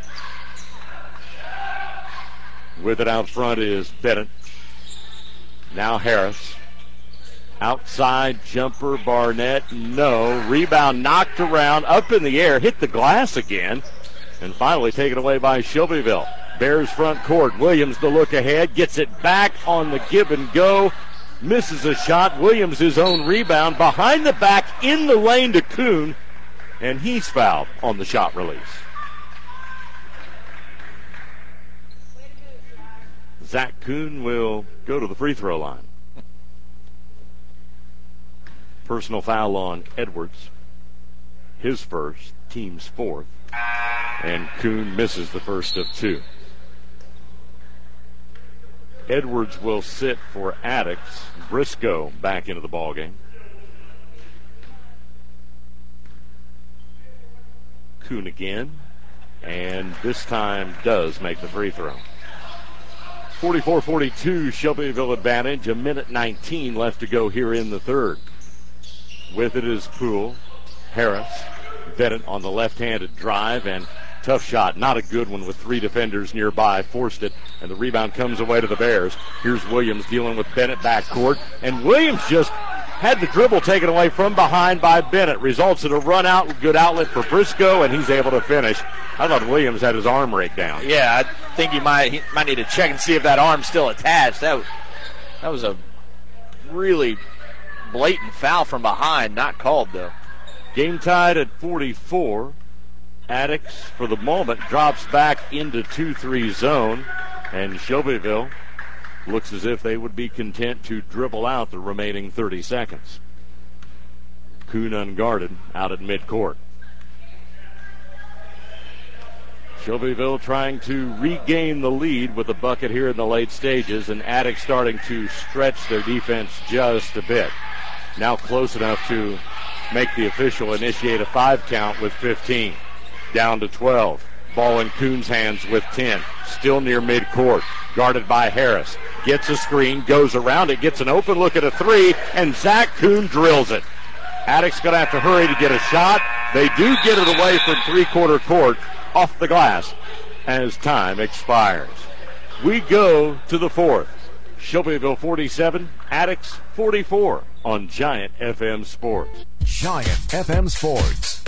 With it out front is Bennett. Now Harris. Outside jumper, Barnett, no. Rebound knocked around, up in the air, hit the glass again, and finally taken away by Shelbyville. Bears front court. Williams the look ahead, gets it back on the give and go. Misses a shot. Williams his own rebound. Behind the back in the lane to Kuhn, and he's fouled on the shot release. Zach Kuhn will go to the free throw line. Personal foul on Edwards. His first, team's fourth. And Kuhn misses the first of two. Edwards will sit for Attucks. Briscoe back into the ballgame. Kuhn again. And this time does make the free throw. forty-four forty-two Shelbyville advantage. A minute nineteen left to go here in the third. With it is Poole. Harris. Bennett on the left-handed drive, and tough shot. Not a good one with three defenders nearby. Forced it, and the rebound comes away to the Bears. Here's Williams dealing with Bennett backcourt, and Williams just had the dribble taken away from behind by Bennett. Results in a run out, good outlet for Briscoe, and he's able to finish. I thought Williams had his arm raked down. Yeah, I think he might he might need to check and see if that arm's still attached. That, that was a really blatant foul from behind, not called though. Game tied at forty-four. Attucks, for the moment, drops back into two three zone, and Shelbyville looks as if they would be content to dribble out the remaining thirty seconds. Kuhn unguarded out at midcourt. Shelbyville trying to regain the lead with a bucket here in the late stages, and Attucks starting to stretch their defense just a bit. Now close enough to make the official initiate a five count with fifteen. Down to twelve. Ball in Kuhn's hands with ten. Still near midcourt. Guarded by Harris. Gets a screen, goes around it, gets an open look at a three, and Zach Kuhn drills it. Attucks going to have to hurry to get a shot. They do get it away from three-quarter court off the glass as time expires. We go to the fourth. Shelbyville forty-seven, Attucks forty-four on Giant F M Sports. Giant F M Sports.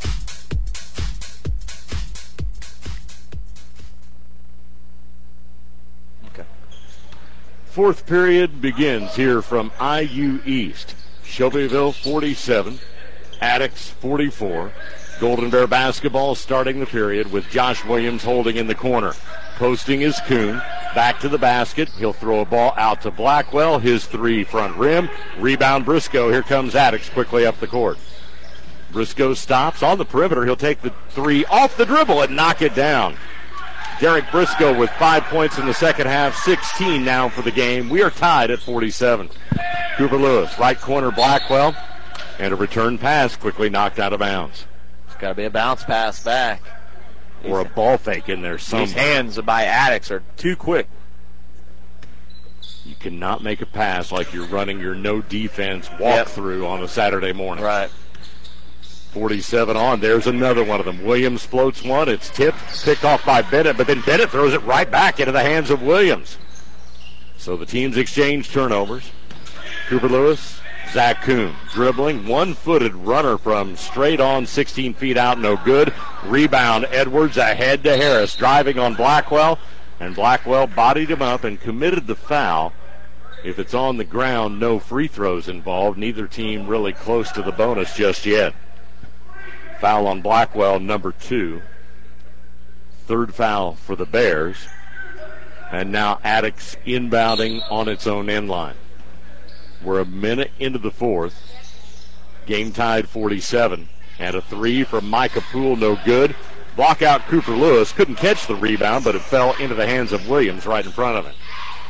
Okay. Fourth period begins here from I U East. Shelbyville forty-seven, Attucks forty-four. Golden Bear basketball starting the period with Josh Williams holding in the corner. Posting is Kuhn. Back to the basket. He'll throw a ball out to Blackwell. His three front rim. Rebound Briscoe. Here comes Attucks quickly up the court. Briscoe stops on the perimeter. He'll take the three off the dribble and knock it down. Derek Briscoe with five points in the second half, sixteen now for the game. We are tied at forty-seven. Cooper Lewis, right corner Blackwell, and a return pass quickly knocked out of bounds. It's got to be a bounce pass back. Or a ball fake in there somewhere. These hands by Addicks are too quick. You cannot make a pass like you're running your no defense Yep. walkthrough on a Saturday morning. Right. forty-seven on. There's another one of them. Williams floats one. It's tipped, picked off by Bennett, but then Bennett throws it right back into the hands of Williams. So the teams exchange turnovers. Cooper Lewis, Zach Kuhn dribbling. One-footed runner from straight on sixteen feet out, no good. Rebound, Edwards ahead to Harris, driving on Blackwell, and Blackwell bodied him up and committed the foul. If it's on the ground, no free throws involved. Neither team really close to the bonus just yet. Foul on Blackwell, number two. Third foul for the Bears. And now Addicks inbounding on its own end line. We're a minute into the fourth. Game tied forty-seven. And a three from Micah Poole, no good. Block out Cooper Lewis. Couldn't catch the rebound, but it fell into the hands of Williams right in front of him.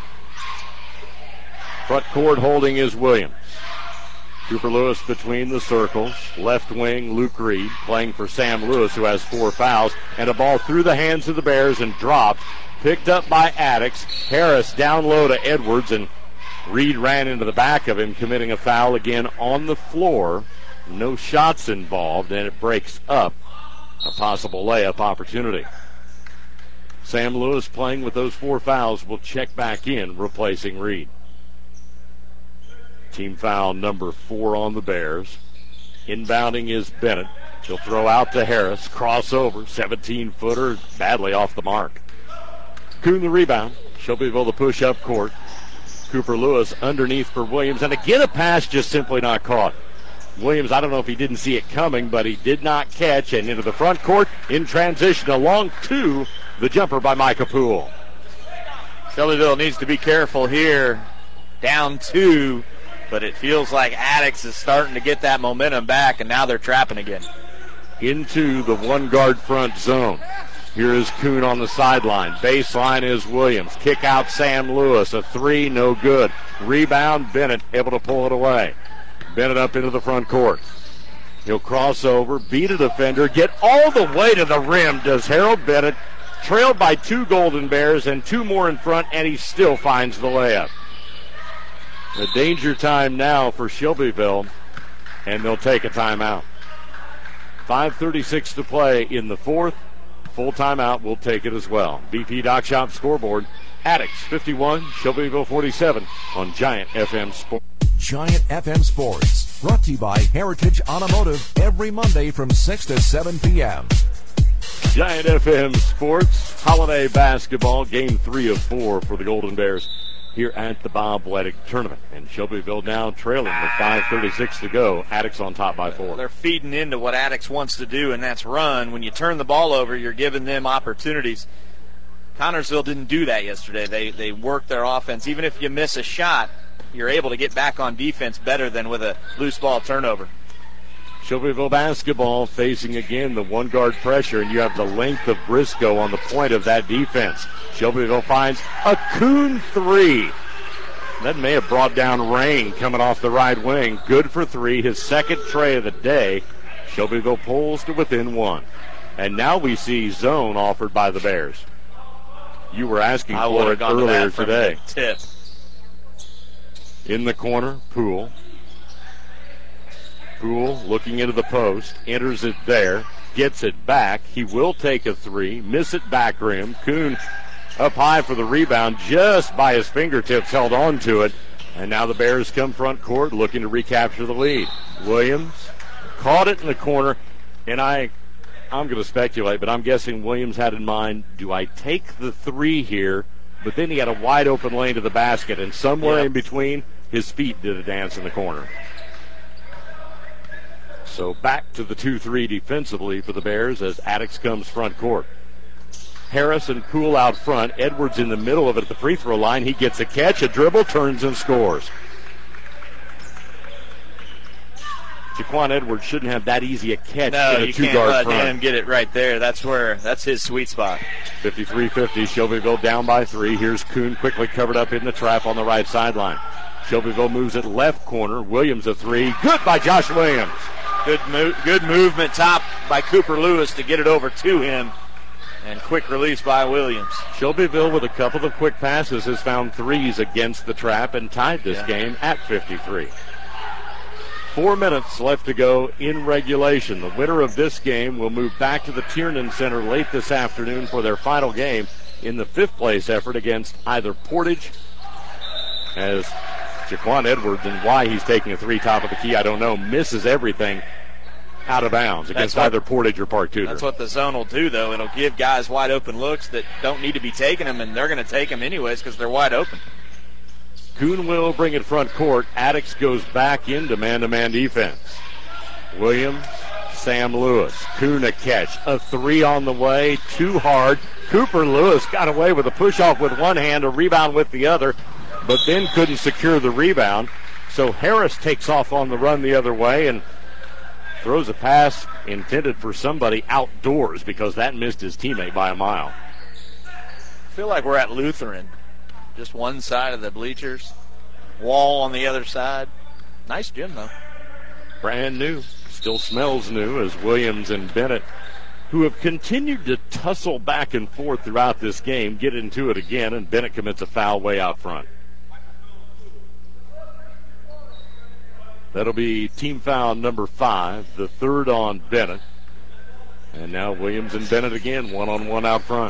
Front court holding is Williams. Cooper Lewis between the circles. Left wing, Luke Reed playing for Sam Lewis, who has four fouls. And a ball through the hands of the Bears and dropped. Picked up by Addicks. Harris down low to Edwards, and Reed ran into the back of him, committing a foul again on the floor. No shots involved, and it breaks up a possible layup opportunity. Sam Lewis, playing with those four fouls, will check back in, replacing Reed. Team foul number four on the Bears. Inbounding is Bennett. He'll throw out to Harris. Crossover, seventeen-footer, badly off the mark. Kuhn the rebound. Shelbyville the push up court. Cooper Lewis underneath for Williams. And again, a pass just simply not caught. Williams, I don't know if he didn't see it coming, but he did not catch. And into the front court in transition along to the jumper by Micah Poole. Shelbyville needs to be careful here. Down two. But it feels like Addicks is starting to get that momentum back, and now they're trapping again. Into the one-guard front zone. Here is Kuhn on the sideline. Baseline is Williams. Kick out Sam Lewis. A three, no good. Rebound, Bennett able to pull it away. Bennett up into the front court. He'll cross over, beat a defender, get all the way to the rim, does Harold Bennett, trailed by two Golden Bears and two more in front, and he still finds the layup. The danger time now for Shelbyville, and they'll take a timeout. five thirty-six to play in the fourth. Full timeout, we'll take it as well. B P Dock Shop scoreboard, Addicks fifty-one, Shelbyville forty-seven on Giant F M Sports. Giant F M Sports, brought to you by Heritage Automotive every Monday from six to seven p.m. Giant F M Sports, holiday basketball, game three of four for the Golden Bears here at the Bob Weddick Tournament. And Shelbyville now trailing with five thirty-six to go. Addicks on top by four. They're feeding into what Addicks wants to do, and that's run. When you turn the ball over, you're giving them opportunities. Connorsville didn't do that yesterday. They they worked their offense. Even if you miss a shot, you're able to get back on defense better than with a loose ball turnover. Shelbyville basketball facing again the one-guard pressure, and you have the length of Briscoe on the point of that defense. Shelbyville finds a Kuhn three. That may have brought down rain coming off the right wing. Good for three, his second tray of the day. Shelbyville pulls to within one. And now we see zone offered by the Bears. You were asking I for it earlier to today. Tip. In the corner, Poole. Poole looking into the post, enters it there, gets it back. He will take a three, miss it back rim. Kuhn up high for the rebound, just by his fingertips held on to it. And now the Bears come front court looking to recapture the lead. Williams caught it in the corner, and I, I'm going to speculate, but I'm guessing Williams had in mind, do I take the three here? But then he had a wide open lane to the basket, and somewhere yep. in between, his feet did a dance in the corner. So back to the two three defensively for the Bears as Addicks comes front court. Harris and Poole out front. Edwards in the middle of it at the free throw line. He gets a catch, a dribble, turns and scores. Jaquan Edwards shouldn't have that easy a catch no, in a you two-guard can't let front. him get it right there. That's where that's his sweet spot. fifty-three fifty, Shelbyville down by three. Here's Kuhn quickly covered up in the trap on the right sideline. Shelbyville moves it left corner. Williams a three. Good by Josh Williams. Good, mo- good movement top by Cooper Lewis to get it over to him. And quick release by Williams. Shelbyville with a couple of quick passes has found threes against the trap and tied this yeah. game at fifty-three. Four minutes left to go in regulation. The winner of this game will move back to the Tiernan Center late this afternoon for their final game in the fifth place effort against either Portage, as Jaquan Edwards, and why he's taking a three top of the key, I don't know, misses everything out of bounds against what, either Portage or Park Tudor. That's what the zone will do, though. It'll give guys wide open looks that don't need to be taking them, and they're going to take them anyways because they're wide open. Kuhn will bring it front court. Addix goes back into man-to-man defense. Williams, Sam Lewis. Kuhn a catch. A three on the way. Too hard. Cooper Lewis got away with a push-off with one hand, a rebound with the other, but then couldn't secure the rebound. So Harris takes off on the run the other way and throws a pass intended for somebody outdoors because that missed his teammate by a mile. I feel like we're at Lutheran. Just one side of the bleachers. Wall on the other side. Nice gym, though. Brand new. Still smells new as Williams and Bennett, who have continued to tussle back and forth throughout this game, get into it again, and Bennett commits a foul way out front. That'll be team foul number five, the third on Bennett. And now Williams and Bennett again, one-on-one out front.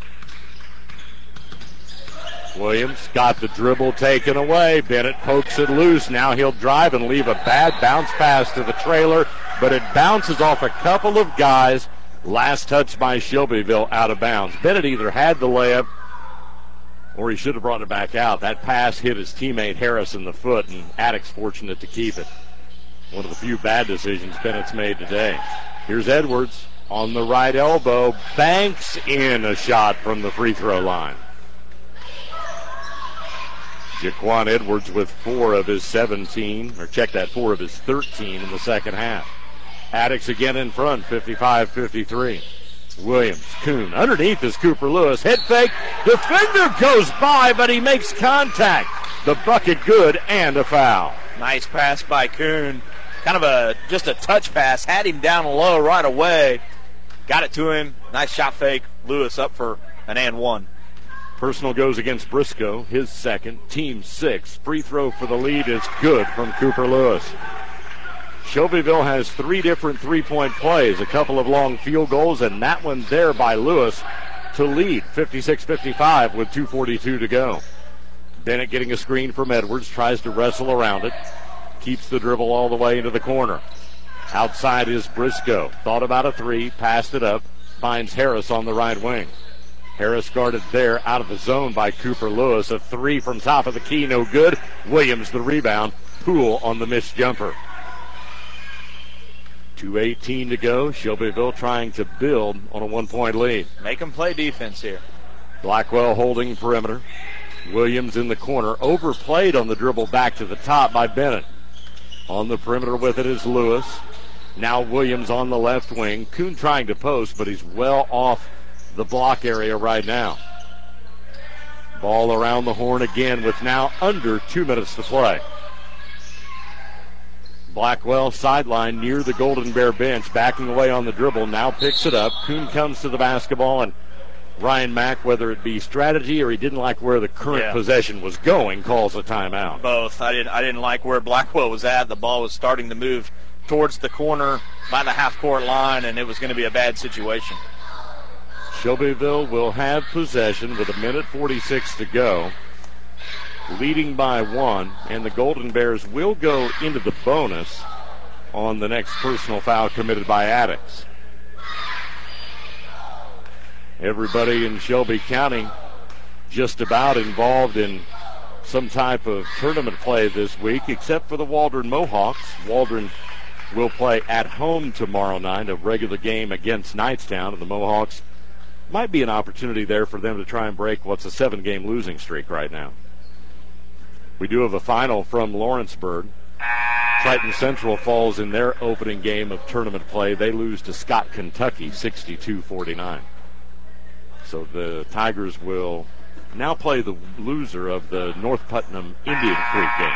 Williams got the dribble taken away. Bennett pokes it loose. Now he'll drive and leave a bad bounce pass to the trailer, but it bounces off a couple of guys. Last touch by Shelbyville out of bounds. Bennett either had the layup or he should have brought it back out. That pass hit his teammate Harris in the foot, and Addix fortunate to keep it. One of the few bad decisions Bennett's made today. Here's Edwards on the right elbow. Banks in a shot from the free throw line. Jaquan Edwards with four of his seventeen, or check that, four of his thirteen in the second half. Addix again in front, fifty-five fifty-three. Williams, Kuhn, underneath is Cooper Lewis. Head fake, defender goes by, but he makes contact. The bucket good and a foul. Nice pass by Kuhn. Kind of a just a touch pass. Had him down low right away. Got it to him. Nice shot fake. Lewis up for an and one. Personal goes against Briscoe, his second, team six. Free throw for the lead is good from Cooper Lewis. Shelbyville has three different three-point plays, a couple of long field goals, and that one there by Lewis to lead fifty-six fifty-five with two forty-two to go. Bennett getting a screen from Edwards, tries to wrestle around it, keeps the dribble all the way into the corner. Outside is Briscoe. Thought about a three, passed it up, finds Harris on the right wing. Harris guarded there out of the zone by Cooper Lewis. A three from top of the key, no good. Williams the rebound. Poole on the missed jumper. two eighteen to go. Shelbyville trying to build on a one-point lead. Make them play defense here. Blackwell holding perimeter. Williams in the corner. Overplayed on the dribble back to the top by Bennett. On the perimeter with it is Lewis. Now Williams on the left wing. Kuhn trying to post, but he's well off the block area right now. Ball around the horn again with now under two minutes to play. Blackwell sideline near the Golden Bear bench, backing away on the dribble, now picks it up. Kuhn comes to the basketball, and Ryan Mack, whether it be strategy or he didn't like where the current yeah. possession was going, calls a timeout. Both. I didn't I didn't like where Blackwell was at. The ball was starting to move towards the corner by the half-court line, and it was going to be a bad situation. Shelbyville will have possession with a minute forty-six to go, leading by one, and the Golden Bears will go into the bonus on the next personal foul committed by Addix. Everybody in Shelby County just about involved in some type of tournament play this week, except for the Waldron Mohawks. Waldron will play at home tomorrow night, a regular game against Knightstown, and the Mohawks might be an opportunity there for them to try and break what's a seven-game losing streak right now. We do have a final from Lawrenceburg. Triton Central falls in their opening game of tournament play. They lose to Scott, Kentucky, sixty-two forty-nine. So the Tigers will now play the loser of the North Putnam Indian Creek game.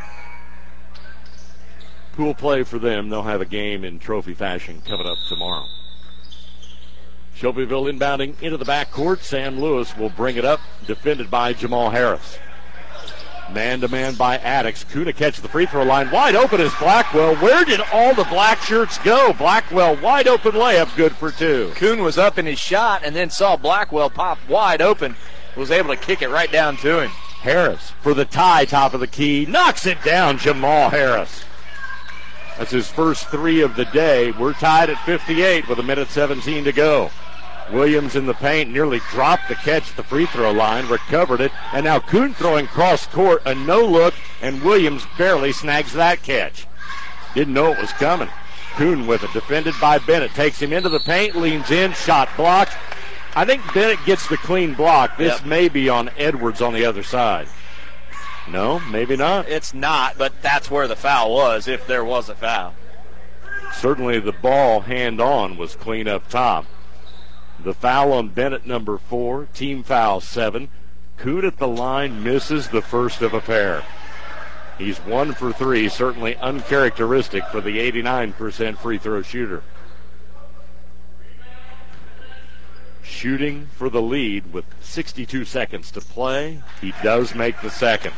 Pool play for them. They'll have a game in trophy fashion coming up tomorrow. Shelbyville inbounding into the backcourt. Sam Lewis will bring it up, defended by Jamal Harris. Man-to-man by Addix. Kuna catches the free throw line. Wide open is Blackwell. Where did all the black shirts go? Blackwell, wide open layup, good for two. Kuhn was up in his shot and then saw Blackwell pop wide open. Was able to kick it right down to him. Harris for the tie, top of the key. Knocks it down, Jamal Harris. That's his first three of the day. We're tied at fifty-eight with a minute seventeen to go. Williams in the paint, nearly dropped the catch at the free throw line, recovered it, and now Kuhn throwing cross court, a no-look, and Williams barely snags that catch. Didn't know it was coming. Kuhn with it, defended by Bennett, takes him into the paint, leans in, shot blocked. I think Bennett gets the clean block. This Yep. may be on Edwards on the other side. No, maybe not. It's not, but that's where the foul was, if there was a foul. Certainly the ball hand-on was clean up top. The foul on Bennett, number four, team foul seven. Kuhn at the line misses the first of a pair. He's one for three, certainly uncharacteristic for the eighty-nine percent free throw shooter. Shooting for the lead with sixty-two seconds to play. He does make the second.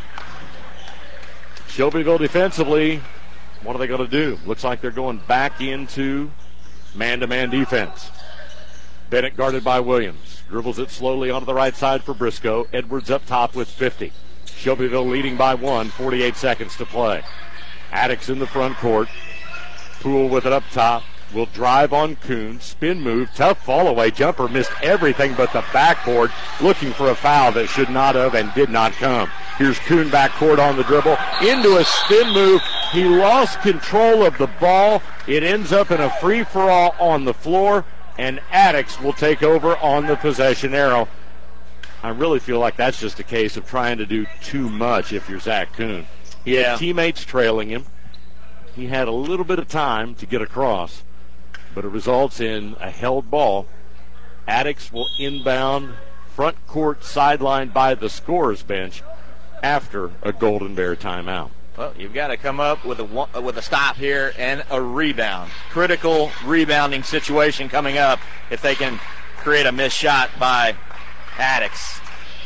Shelbyville defensively, what are they going to do? Looks like they're going back into man-to-man defense. Bennett guarded by Williams. Dribbles it slowly onto the right side for Briscoe. Edwards up top with fifty. Shelbyville leading by one, forty-eight seconds to play. Addix in the front court. Poole with it up top. Will drive on Kuhn. Spin move. Tough fall away jumper. Missed everything but the backboard. Looking for a foul that should not have and did not come. Here's Kuhn backcourt on the dribble. Into a spin move. He lost control of the ball. It ends up in a free-for-all on the floor. And Addix will take over on the possession arrow. I really feel like that's just a case of trying to do too much if you're Zach Kuhn. He Yeah. had teammates trailing him. He had a little bit of time to get across, but it results in a held ball. Addix will inbound front court sidelined by the scorer's bench after a Golden Bear timeout. Well, you've got to come up with a one, with a stop here and a rebound. Critical rebounding situation coming up if they can create a missed shot by Addix.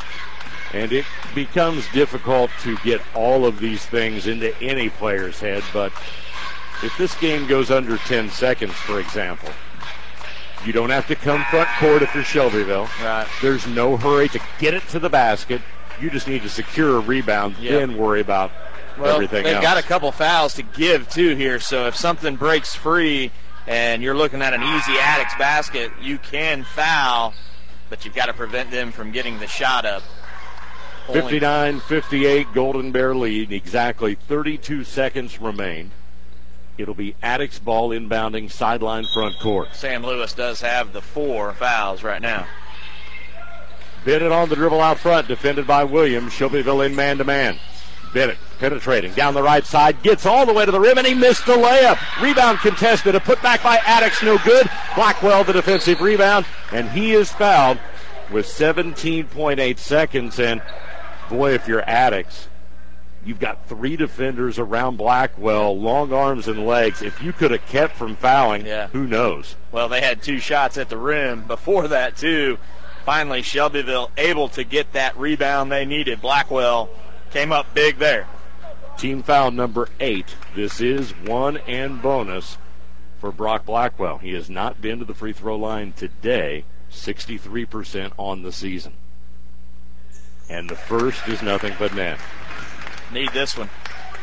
And it becomes difficult to get all of these things into any player's head, but if this game goes under ten seconds, for example, you don't have to come front court if you're Shelbyville. Right. There's no hurry to get it to the basket. You just need to secure a rebound, Yep. then worry about Well, everything they've else. got a couple fouls to give, too, here, so if something breaks free and you're looking at an easy Addix basket, you can foul, but you've got to prevent them from getting the shot up. Only- fifty-nine fifty-eight Golden Bear lead. Exactly thirty-two seconds remain. It'll be Addix ball inbounding sideline front court. Sam Lewis does have the four fouls right now. Bennett on the dribble out front, defended by Williams. Shelbyville in man-to-man. Bennett penetrating down the right side, gets all the way to the rim, and he missed the layup. Rebound contested, a putback by Addix, no good. Blackwell the defensive rebound, and he is fouled with seventeen point eight seconds. And boy, if you're Addix, you've got three defenders around Blackwell, long arms and legs. If you could have kept from fouling, Yeah. who knows? Well, they had two shots at the rim before that, too. Finally, Shelbyville able to get that rebound they needed. Blackwell came up big there. Team foul number eight. This is one and bonus for Brock Blackwell. He has not been to the free throw line today, sixty-three percent on the season. And the first is nothing but net. Need this one.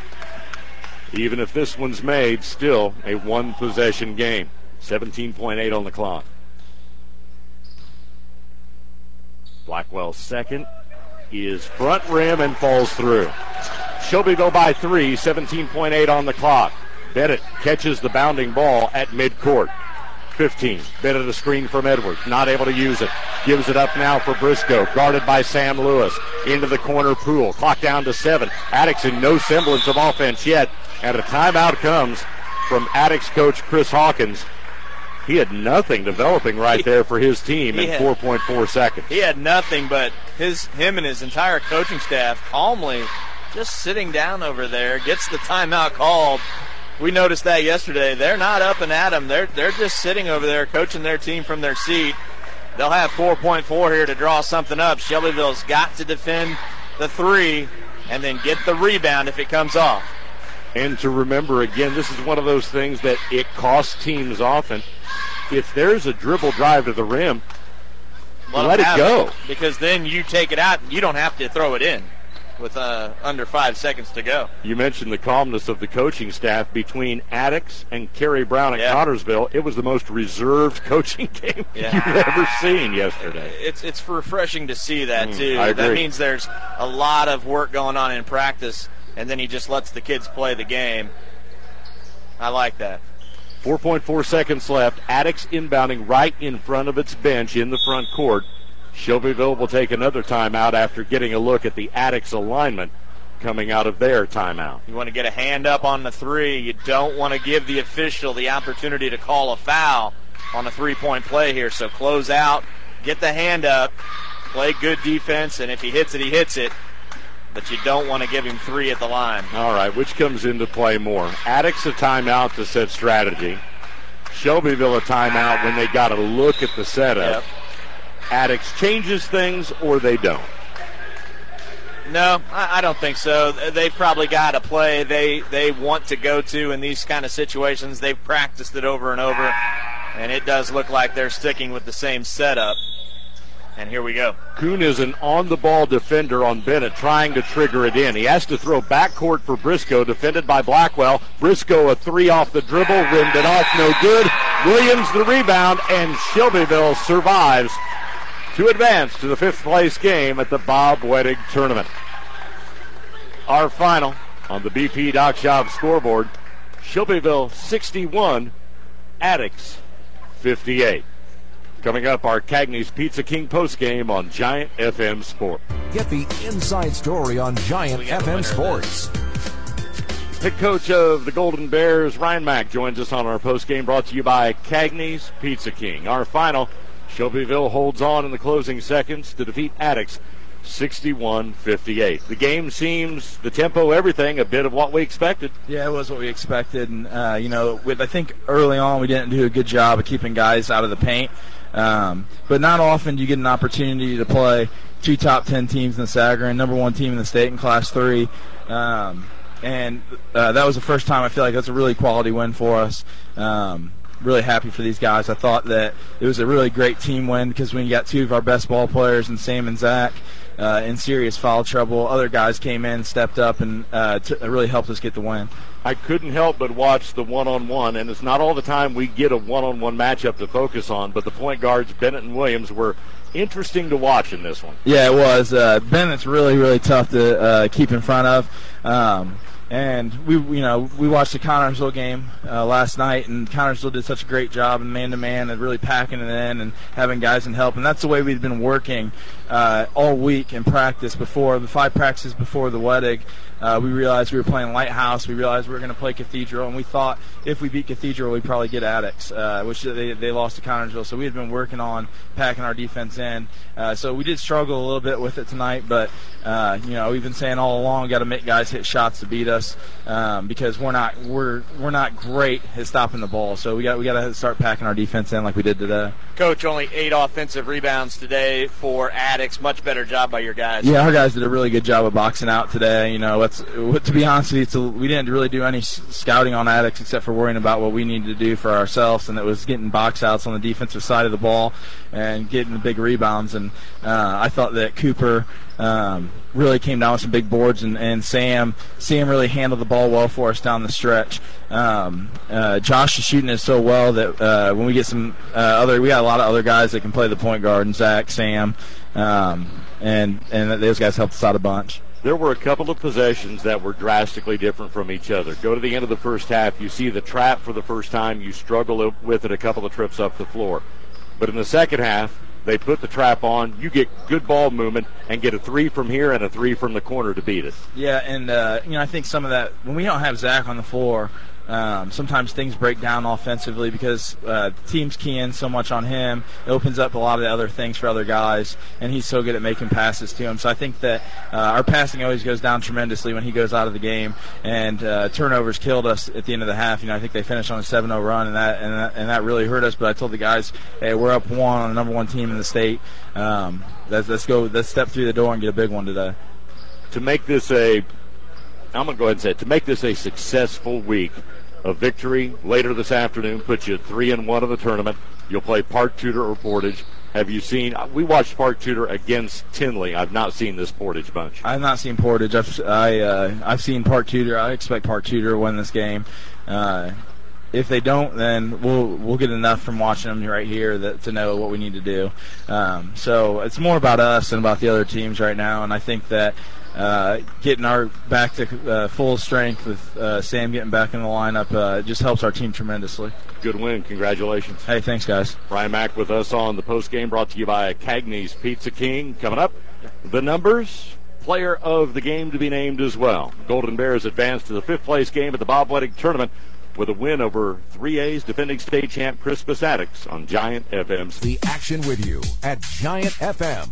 Even if this one's made, still a one-possession game. seventeen point eight on the clock. Blackwell's second is front rim and falls through. Shelbyville by three, seventeen point eight on the clock. Bennett catches the bounding ball at midcourt. fifteen. Bennett a screen from Edwards. Not able to use it. Gives it up now for Briscoe. Guarded by Sam Lewis. Into the corner pool. Clock down to seven. Attucks in no semblance of offense yet. And a timeout comes from Attucks coach Chris Hawkins. He had nothing developing right there for his team in four point four seconds. He had nothing, but his him and his entire coaching staff calmly just sitting down over there, gets the timeout called. We noticed that yesterday. They're not up and at him. They're, they're just sitting over there coaching their team from their seat. They'll have four point four here to draw something up. Shelbyville's got to defend the three and then get the rebound if it comes off. And to remember, again, this is one of those things that it costs teams often. If there's a dribble drive to the rim, let, let it go. It, because then you take it out and you don't have to throw it in with uh, under five seconds to go. You mentioned the calmness of the coaching staff between Attucks and Kerry Brown at yeah. Connorsville. It was the most reserved coaching game yeah. you've ever seen yesterday. It's it's refreshing to see that, mm, too. I agree. That means there's a lot of work going on in practice, and then he just lets the kids play the game. I like that. four point four seconds left. Attucks inbounding right in front of its bench in the front court. Shelbyville will take another timeout after getting a look at the Attucks alignment coming out of their timeout. You want to get a hand up on the three. You don't want to give the official the opportunity to call a foul on a three-point play here. So close out, get the hand up, play good defense, and if he hits it, he hits it. But you don't want to give him three at the line. All right, which comes into play more? Attucks a timeout to set strategy. Shelbyville a timeout when they got a look at the setup. Yep. Attucks changes things or they don't? No, I, I don't think so. They've probably got a play they, they want to go to in these kind of situations. They've practiced it over and over, and it does look like they're sticking with the same setup. And here we go. Kuhn is an on-the-ball defender on Bennett trying to trigger it in. He has to throw backcourt for Briscoe, defended by Blackwell. Briscoe a three off the dribble, rimmed it off, no good. Williams the rebound, and Shelbyville survives to advance to the fifth-place game at the Bob Wettig Tournament. Our final on the B P Dock Shop scoreboard, Shelbyville sixty-one, Attucks fifty-eight. Coming up, our Cagney's Pizza King postgame on Giant F M Sport. Get the inside story on Giant F M Sports. Head coach of the Golden Bears, Ryan Mack, joins us on our postgame, brought to you by Cagney's Pizza King. Our final, Shelbyville holds on in the closing seconds to defeat Attucks sixty-one fifty-eight. The game seems, the tempo, everything, a bit of what we expected. Yeah, it was what we expected. And, uh, you know, with I think early on we didn't do a good job of keeping guys out of the paint. Um, but not often do you get an opportunity to play two top ten teams in the Sagarin, number one team in the state in Class three. Um, and uh, that was the first time I feel like that's a really quality win for us. Um, really happy for these guys. I thought that it was a really great team win because we got two of our best ball players in Sam and Zach uh, in serious foul trouble. Other guys came in, stepped up, and uh, t- really helped us get the win. I couldn't help but watch the one-on-one, and it's not all the time we get a one-on-one matchup to focus on, but the point guards, Bennett and Williams, were interesting to watch in this one. Yeah, it was. Uh, Bennett's really, really tough to uh, keep in front of. Um, And we, you know, we watched the Connorsville game uh, last night, and Connorsville did such a great job in man-to-man and really packing it in and having guys in help. And that's the way we've been working uh, all week in practice before, the five practices before the Wettig. Uh, we realized we were playing Lighthouse. We realized we were going to play Cathedral, and we thought if we beat Cathedral, we'd probably get Attucks, uh, which they, they lost to Connorsville. So we had been working on packing our defense in. Uh, so we did struggle a little bit with it tonight, but, uh, you know, we've been saying all along, got to make guys hit shots to beat us. Um, because we're not we're we're not great at stopping the ball, so we got we got to start packing our defense in like we did today. Coach, only eight offensive rebounds today for Attucks. Much better job by your guys. Yeah, our guys did a really good job of boxing out today. You know, let's to be honest with you, it's a, we didn't really do any scouting on Attucks except for worrying about what we needed to do for ourselves, and it was getting box outs on the defensive side of the ball and getting the big rebounds. And uh, I thought that Cooper Um, really came down with some big boards, and, and Sam Sam really handled the ball well for us down the stretch. Um, uh, Josh is shooting it so well that uh, when we get some uh, other, we got a lot of other guys that can play the point guard, and Zach, Sam, um, and and those guys helped us out a bunch. there were a couple of possessions that were drastically different from each other. Go to the end of the first half, you see the trap for the first time, you struggle with it a couple of trips up the floor. But in the second half, they put the trap on, you get good ball movement, and get a three from here and a three from the corner to beat it. Yeah, and uh, you know, I think some of that, when we don't have Zach on the floor, Um, sometimes things break down offensively because uh, teams key in so much on him. It opens up a lot of the other things for other guys, and he's so good at making passes to him. So I think that uh, our passing always goes down tremendously when he goes out of the game, and uh, turnovers killed us at the end of the half. You know, I think they finished on a seven oh run, and that, and that and that really hurt us. But I told the guys, hey, we're up one on the number one team in the state. Um, let's, let's go. Let's step through the door and get a big one today. To make this a I'm going to go ahead and say it. To make this a successful week, a victory later this afternoon puts you at three and one of the tournament. You'll play Park Tudor or Portage. Have you seen? We watched Park Tudor against Tinley. I've not seen this Portage bunch. I've not seen Portage. I've I, uh, I've seen Park Tudor. I expect Park Tudor to win this game. Uh, if they don't, then we'll we'll get enough from watching them right here that, to know what we need to do. Um, so it's more about us than about the other teams right now, and I think that. Uh, getting our back to uh, full strength with uh, Sam getting back in the lineup uh, just helps our team tremendously. Good win. Congratulations. Hey, thanks, guys. Ryan Mack with us on the postgame, brought to you by Cagney's Pizza King. Coming up, the numbers, player of the game to be named as well. Golden Bears advance to the fifth-place game at the Bob Wedding Tournament with a win over three A's defending state champ Crispus Attucks on Giant F M's. The action with you at Giant F M.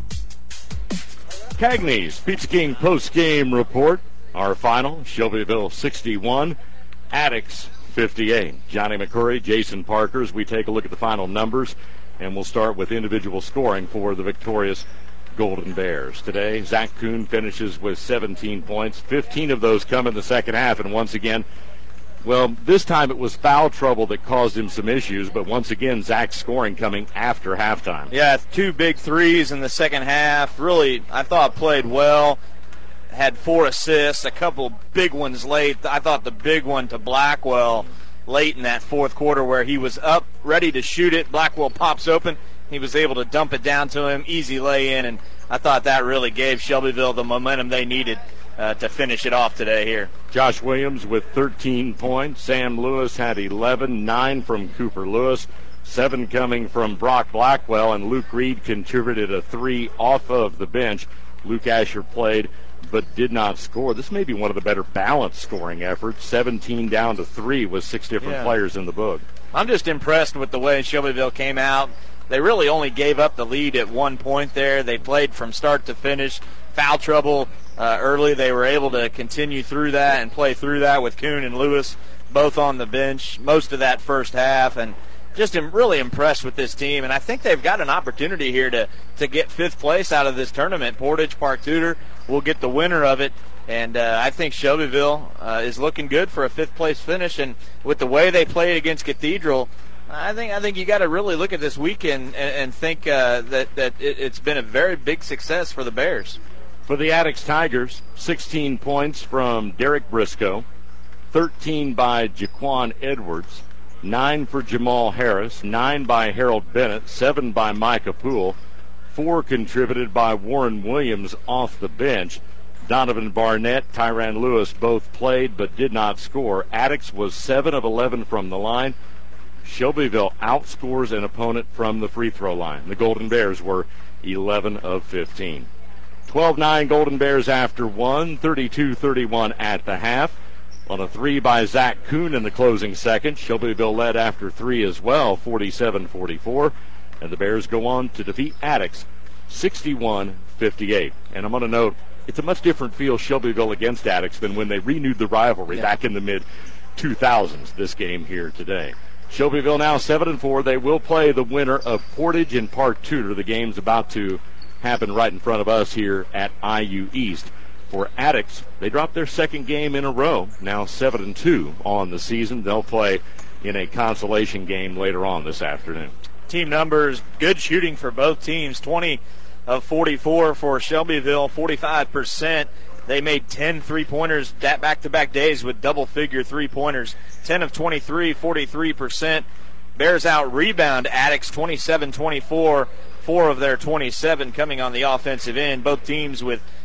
Cagney's Pizza King post-game report. Our final, Shelbyville sixty-one, Attucks fifty-eight. Johnny McCurry, Jason Parker, as we take a look at the final numbers, and we'll start with individual scoring for the victorious Golden Bears. Today, Zach Kuhn finishes with seventeen points. fifteen of those come in the second half, and once again, well, this time it was foul trouble that caused him some issues, but once again, Zach's scoring coming after halftime. Yeah, two big threes in the second half. Really, I thought played well. Had four assists, a couple big ones late. I thought the big one to Blackwell late in that fourth quarter where he was up, ready to shoot it. Blackwell pops open. He was able to dump it down to him, easy lay-in, and I thought that really gave Shelbyville the momentum they needed Uh, to finish it off today here. Josh Williams with thirteen points. Sam Lewis had eleven, nine from Cooper Lewis, seven coming from Brock Blackwell, and Luke Reed contributed a three off of the bench. Luke Asher played but did not score. This may be one of the better balanced scoring efforts. seventeen down to three with six different yeah. players in the book. I'm just impressed with the way Shelbyville came out. They really only gave up the lead at one point there. They played from start to finish. Foul trouble uh, early. They were able to continue through that and play through that with Kuhn and Lewis both on the bench most of that first half. And just am really impressed with this team. And I think they've got an opportunity here to, to get fifth place out of this tournament. Portage, Park Tudor will get the winner of it. And uh, I think Shelbyville uh, is looking good for a fifth-place finish. And with the way they played against Cathedral, I think I think you got to really look at this weekend and, and think uh, that that it, it's been a very big success for the Bears. For the Attucks Tigers, sixteen points from Derek Briscoe, thirteen by Jaquan Edwards, nine for Jamal Harris, nine by Harold Bennett, seven by Micah Poole, four contributed by Warren Williams off the bench. Donovan Barnett, Tyran Lewis both played but did not score. Attucks was seven of eleven from the line. Shelbyville outscores an opponent from the free throw line. The Golden Bears were eleven of fifteen. twelve nine Golden Bears after one, thirty-two thirty-one at the half. On a three by Zach Kuhn in the closing second. Shelbyville led after three as well, forty-seven forty-four. And the Bears go on to defeat Attucks sixty-one fifty-eight. And I'm going to note, it's a much different feel, Shelbyville against Attucks, than when they renewed the rivalry yeah. back in the mid two thousands, this game here today. Shelbyville now seven and four. They will play the winner of Portage and Park Tudor. The game's about to happen right in front of us here at I U East. For Attucks, they dropped their second game in a row, now seven and two on the season. They'll play in a consolation game later on this afternoon. Team numbers, good shooting for both teams. twenty of forty-four for Shelbyville, forty-five percent. They made ten three-pointers that back-to-back days with double-figure three-pointers. ten of twenty-three, forty-three percent. Bears out rebound Attucks twenty-seven twenty-four. Four of their twenty-seven coming on the offensive end. Both teams with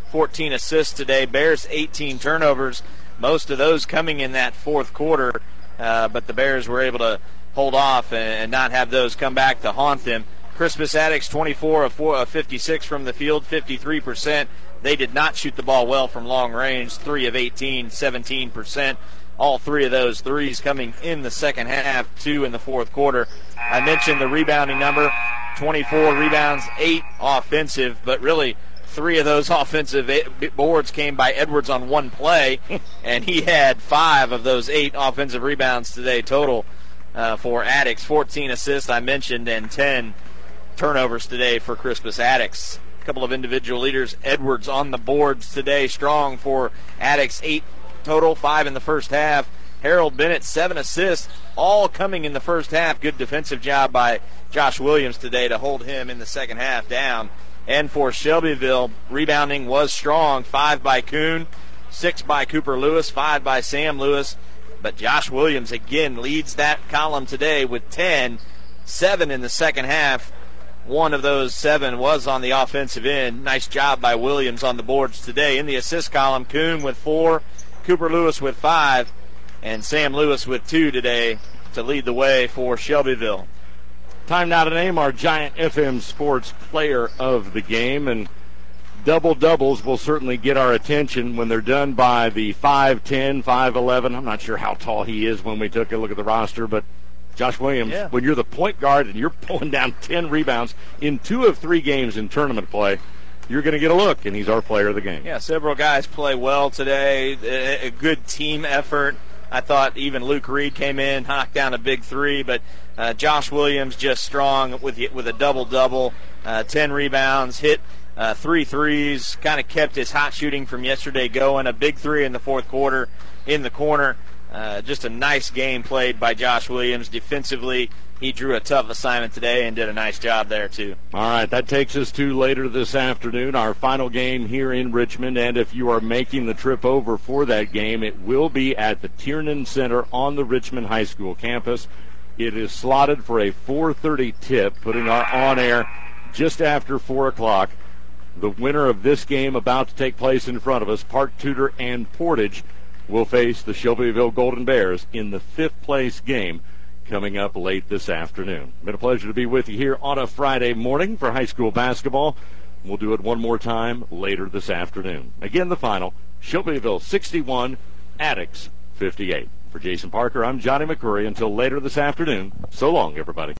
fourteen assists today. Bears eighteen turnovers, most of those coming in that fourth quarter, uh, but the Bears were able to hold off and, and not have those come back to haunt them. Crispus Attucks, twenty-four of fifty-six from the field, fifty-three percent. They did not shoot the ball well from long range, three of eighteen, seventeen percent. All three of those threes coming in the second half, two in the fourth quarter. I mentioned the rebounding number, twenty-four rebounds, eight offensive, but really three of those offensive boards came by Edwards on one play, and he had five of those eight offensive rebounds today total uh, for Attucks. fourteen assists, I mentioned, and ten turnovers today for Crispus Attucks. A couple of individual leaders. Edwards on the boards today, strong for Attucks, eight total, five in the first half. Harold Bennett, seven assists, all coming in the first half. Good defensive job by Josh Williams today to hold him in the second half down. And for Shelbyville, rebounding was strong. Five by Kuhn, six by Cooper Lewis, five by Sam Lewis. But Josh Williams again leads that column today with ten, seven in the second half. One of those seven was on the offensive end. Nice job by Williams on the boards today. In the assist column, Kuhn with four, Cooper Lewis with five, and Sam Lewis with two today to lead the way for Shelbyville. Time now to name our Giant F M Sports Player of the Game, and double-doubles will certainly get our attention when they're done by the five ten, five eleven. I'm not sure how tall he is when we took a look at the roster, but Josh Williams, yeah. When you're the point guard and you're pulling down ten rebounds in two of three games in tournament play, you're going to get a look, and he's our player of the game. Yeah, several guys play well today. A, a good team effort. I thought even Luke Reed came in, knocked down a big three, but uh, Josh Williams just strong with with a double-double, uh, ten rebounds, hit uh, three threes, kind of kept his hot shooting from yesterday going. A big three in the fourth quarter in the corner. Uh, just a nice game played by Josh Williams. Defensively, he drew a tough assignment today and did a nice job there, too. All right, that takes us to later this afternoon, our final game here in Richmond. And if you are making the trip over for that game, it will be at the Tiernan Center on the Richmond High School campus. It is slotted for a four thirty tip, putting our on-air just after four o'clock. The winner of this game about to take place in front of us, Park Tudor and Portage, will face the Shelbyville Golden Bears in the fifth place game coming up late this afternoon. Been a pleasure to be with you here on a Friday morning for high school basketball. We'll do it one more time later this afternoon. Again, the final, Shelbyville sixty-one, Attucks fifty-eight. For Jason Parker, I'm Johnny McCurry. Until later this afternoon, so long, everybody.